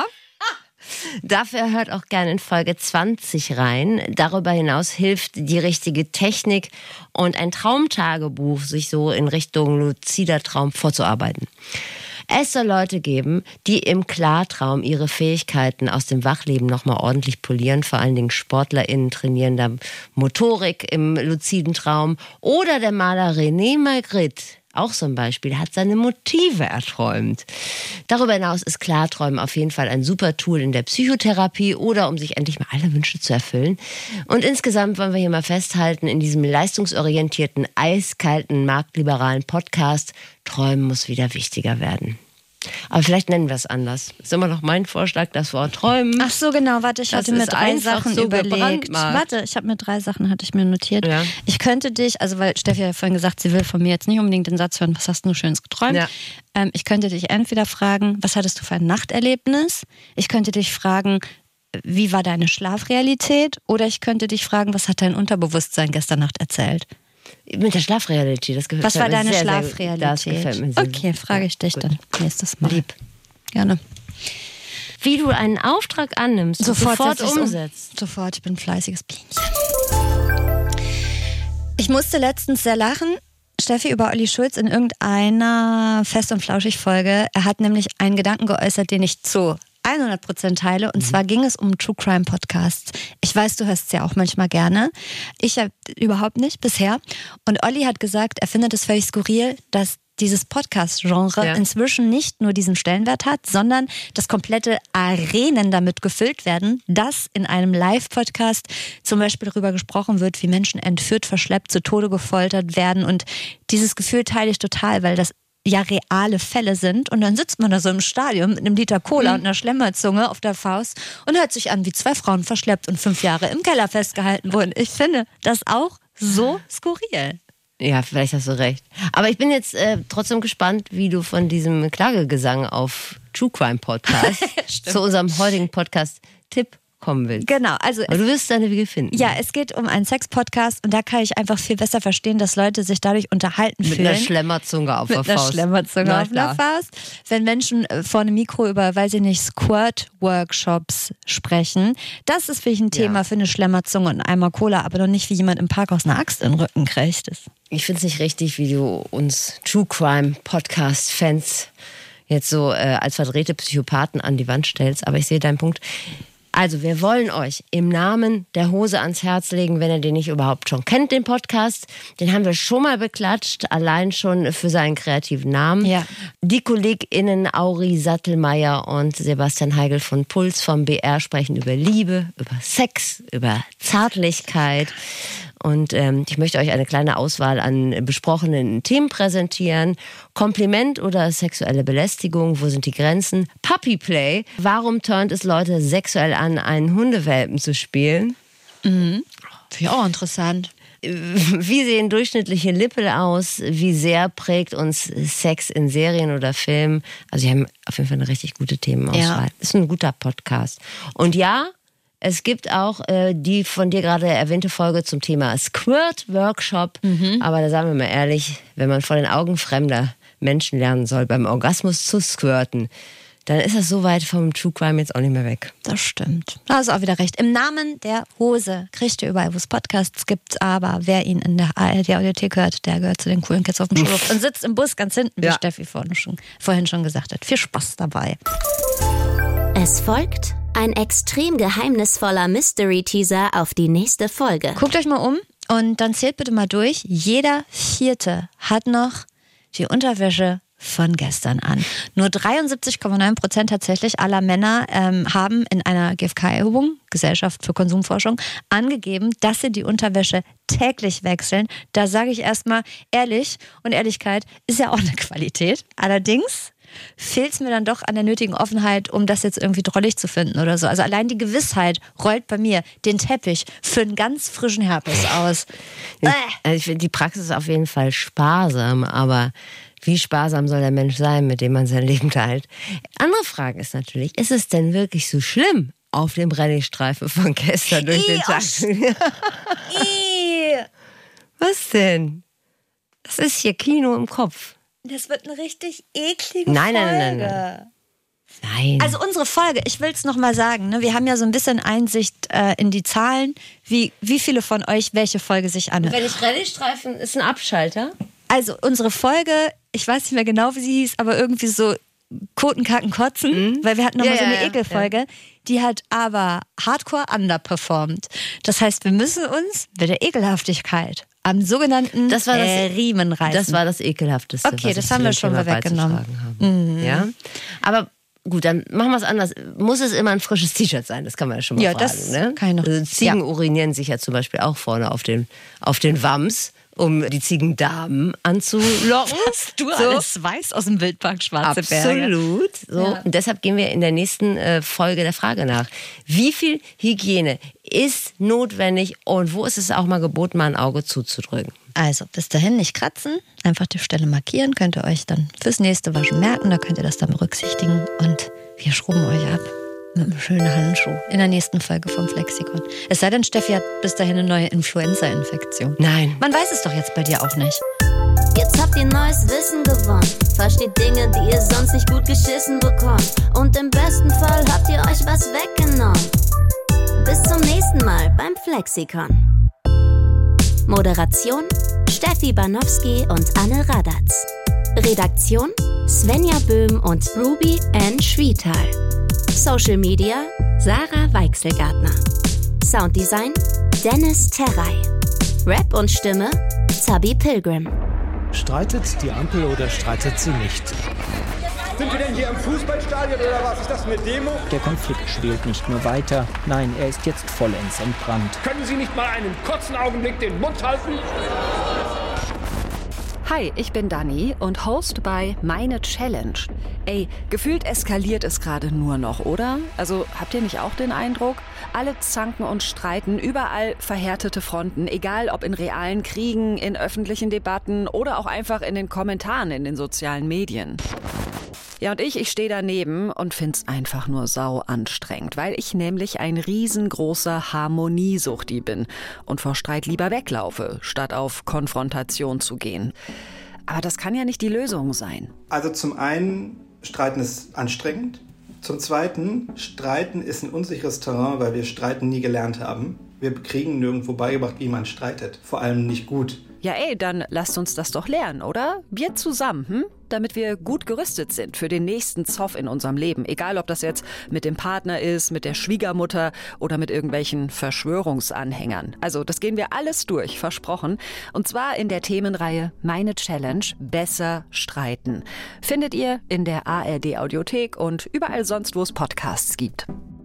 Dafür hört auch gerne in Folge 20 rein. Darüber hinaus hilft die richtige Technik und ein Traumtagebuch, sich so in Richtung luzider Traum vorzuarbeiten. Es soll Leute geben, die im Klartraum ihre Fähigkeiten aus dem Wachleben nochmal ordentlich polieren. Vor allen Dingen SportlerInnen trainieren da Motorik im luziden Traum. Oder der Maler René Magritte, auch so ein Beispiel, hat seine Motive erträumt. Darüber hinaus ist Klarträumen auf jeden Fall ein super Tool in der Psychotherapie oder um sich endlich mal alle Wünsche zu erfüllen. Und insgesamt wollen wir hier mal festhalten, in diesem leistungsorientierten, eiskalten, marktliberalen Podcast, Träumen muss wieder wichtiger werden. Aber vielleicht nennen wir es anders. Ist immer noch mein Vorschlag, das Wort Träumen. Ach so, genau. Warte, ich hatte mir 3 Sachen so überlegt. Warte, ich habe mir 3 Sachen hatte ich mir notiert. Ja. Ich könnte dich, also weil Steffi ja vorhin gesagt, sie will von mir jetzt nicht unbedingt den Satz hören, was hast du Schönes geträumt? Ja. Ich könnte dich entweder fragen, was hattest du für ein Nachterlebnis? Ich könnte dich fragen, wie war deine Schlafrealität? Oder ich könnte dich fragen, was hat dein Unterbewusstsein gestern Nacht erzählt? Mit der Schlafrealität, das gefällt mir. Was war deine sehr, Schlafrealität? Das gefällt mir sehr. Okay, frage ich dich dann nächstes Mal. Lieb. Gerne. Wie du einen Auftrag annimmst, sofort umsetzt. Sofort, ich bin ein fleißiges Bienchen. Ich musste letztens sehr lachen, Steffi, über Olli Schulz in irgendeiner Fest- und Flauschig-Folge. Er hat nämlich einen Gedanken geäußert, den ich zu 100% teile. Und zwar ging es um True Crime Podcasts. Ich weiß, du hörst es ja auch manchmal gerne. Ich ja überhaupt nicht bisher. Und Olli hat gesagt, er findet es völlig skurril, dass dieses Podcast-Genre inzwischen nicht nur diesen Stellenwert hat, sondern dass komplette Arenen damit gefüllt werden, dass in einem Live-Podcast zum Beispiel darüber gesprochen wird, wie Menschen entführt, verschleppt, zu Tode gefoltert werden. Und dieses Gefühl teile ich total, weil das ja reale Fälle sind. Und dann sitzt man da so im Stadion mit einem Liter Cola und einer Schlemmerzunge auf der Faust und hört sich an, wie 2 Frauen verschleppt und 5 Jahre im Keller festgehalten wurden. Ich finde das auch so skurril. Ja, vielleicht hast du recht. Aber ich bin jetzt trotzdem gespannt, wie du von diesem Klagegesang auf True Crime Podcast zu unserem heutigen Podcast-Tipp kommen willst. Genau, also aber du wirst deine Wege finden. Ja, es geht um einen Sex-Podcast und da kann ich einfach viel besser verstehen, dass Leute sich dadurch unterhalten fühlen. Mit einer Schlemmerzunge auf der Faust. Mit einer Schlemmerzunge auf der Faust. Wenn Menschen vor einem Mikro über, weiß ich nicht, Squirt-Workshops sprechen, das ist wirklich ein Thema für eine Schlemmerzunge und einen Eimer Cola, aber doch nicht, wie jemand im Park aus einer Axt in den Rücken kriegt. Ich finde es nicht richtig, wie du uns True Crime Podcast-Fans jetzt so als verdrehte Psychopathen an die Wand stellst, aber ich sehe deinen Punkt. Also, wir wollen euch im Namen der Hose ans Herz legen, wenn ihr den nicht überhaupt schon kennt, den Podcast. Den haben wir schon mal beklatscht, allein schon für seinen kreativen Namen. Ja. Die KollegInnen Auri Sattelmeier und Sebastian Heigl von Puls vom BR sprechen über Liebe, über Sex, über Zärtlichkeit. und ich möchte euch eine kleine Auswahl an besprochenen Themen präsentieren. Kompliment oder sexuelle Belästigung, wo sind die Grenzen? Puppy Play, warum turnt es Leute sexuell an, einen Hundewelpen zu spielen? Finde ich auch interessant. Wie sehen durchschnittliche Nippel aus? Wie sehr prägt uns Sex in Serien oder Filmen? Also wir haben auf jeden Fall eine richtig gute Themenauswahl. Ja. Das ist ein guter Podcast. Und ja, es gibt auch die von dir gerade erwähnte Folge zum Thema Squirt-Workshop. Aber da sagen wir mal ehrlich, wenn man vor den Augen fremder Menschen lernen soll, beim Orgasmus zu squirten, dann ist das so weit vom True Crime jetzt auch nicht mehr weg. Das stimmt. Da hast du auch wieder recht. Im Namen der Hose kriegt ihr überall, wo es Podcasts gibt. Aber wer ihn in der ARD-Audiothek hört, der gehört zu den coolen Kids auf dem Schulhof und sitzt im Bus ganz hinten, wie Steffi vorhin schon gesagt hat. Viel Spaß dabei. Es folgt ein extrem geheimnisvoller Mystery-Teaser auf die nächste Folge. Guckt euch mal um und dann zählt bitte mal durch. Jeder Vierte hat noch die Unterwäsche von gestern an. Nur 73,9% tatsächlich aller Männer haben in einer GfK-Erhebung, Gesellschaft für Konsumforschung, angegeben, dass sie die Unterwäsche täglich wechseln. Da sage ich erstmal ehrlich, und Ehrlichkeit ist ja auch eine Qualität. Allerdings fehlt es mir dann doch an der nötigen Offenheit, um das jetzt irgendwie drollig zu finden oder so. Also allein die Gewissheit rollt bei mir den Teppich für einen ganz frischen Herpes aus. Also ich finde, die Praxis ist auf jeden Fall sparsam, aber wie sparsam soll der Mensch sein, mit dem man sein Leben teilt? Andere Frage ist natürlich, ist es denn wirklich so schlimm auf dem Rallye-Streifen von gestern durch den Tag? Was denn? Das ist hier Kino im Kopf. Das wird eine richtig eklige Folge. Nein. Also unsere Folge, ich will es nochmal sagen, ne? Wir haben ja so ein bisschen Einsicht in die Zahlen, wie viele von euch welche Folge sich anhört. Wenn ich Rallye-Streifen, ist ein Abschalter. Also unsere Folge, ich weiß nicht mehr genau, wie sie hieß, aber irgendwie so Koten, Kacken, Kotzen, weil wir hatten nochmal so eine Ekelfolge, die hat aber hardcore underperformed. Das heißt, wir müssen uns mit der Ekelhaftigkeit am sogenannten Riemen reißen. Das war das Ekelhafteste. Okay, das haben wir schon mal weggenommen. Ja? Aber gut, dann machen wir es anders. Muss es immer ein frisches T-Shirt sein? Das kann man ja schon mal fragen. Das ne? kann ich noch. Also Ziegen urinieren sich ja zum Beispiel auch vorne auf den Wams, um die Ziegendamen anzulocken. Was du alles weißt aus dem Wildpark Schwarzenberg. Absolut. So. Ja. Und deshalb gehen wir in der nächsten Folge der Frage nach. Wie viel Hygiene ist notwendig und wo ist es auch mal geboten, mal ein Auge zuzudrücken? Also, bis dahin nicht kratzen, einfach die Stelle markieren, könnt ihr euch dann fürs nächste Waschen merken, da könnt ihr das dann berücksichtigen und wir schrubben euch ab mit einem schönen Handschuh in der nächsten Folge vom Flexikon. Es sei denn, Steffi hat bis dahin eine neue Influenza-Infektion. Nein. Man weiß es doch jetzt bei dir auch nicht. Jetzt habt ihr neues Wissen gewonnen, versteht Dinge, die ihr sonst nicht gut geschissen bekommt. Und im besten Fall habt ihr euch was weggenommen. Bis zum nächsten Mal beim Flexikon. Moderation Steffi Banowski und Anne Radatz. Redaktion Svenja Böhm und Ruby Ann Schwietal. Social Media Sarah Weichselgartner. Sounddesign Dennis Terrey. Rap und Stimme Zabi Pilgrim. Streitet die Ampel oder streitet sie nicht? Sind wir denn hier im Fußballstadion oder was? Ist das eine Demo? Der Konflikt schwelt nicht nur weiter. Nein, er ist jetzt vollends entbrannt. Können Sie nicht mal einen kurzen Augenblick den Mund halten? Hi, ich bin Dani und Host bei Meine Challenge. Ey, gefühlt eskaliert es gerade nur noch, oder? Also habt ihr nicht auch den Eindruck? Alle zanken und streiten, überall verhärtete Fronten, egal ob in realen Kriegen, in öffentlichen Debatten oder auch einfach in den Kommentaren in den sozialen Medien. Ja, und ich stehe daneben und find's einfach nur sau anstrengend, weil ich nämlich ein riesengroßer Harmoniesuchti bin und vor Streit lieber weglaufe, statt auf Konfrontation zu gehen. Aber das kann ja nicht die Lösung sein. Also zum einen, Streiten ist anstrengend. Zum zweiten, Streiten ist ein unsicheres Terrain, weil wir Streiten nie gelernt haben. Wir kriegen nirgendwo beigebracht, wie man streitet. Vor allem nicht gut. Ja dann lasst uns das doch lernen, oder? Wir zusammen, damit wir gut gerüstet sind für den nächsten Zoff in unserem Leben. Egal, ob das jetzt mit dem Partner ist, mit der Schwiegermutter oder mit irgendwelchen Verschwörungsanhängern. Also das gehen wir alles durch, versprochen. Und zwar in der Themenreihe Meine Challenge – Besser streiten. Findet ihr in der ARD-Audiothek und überall sonst, wo es Podcasts gibt.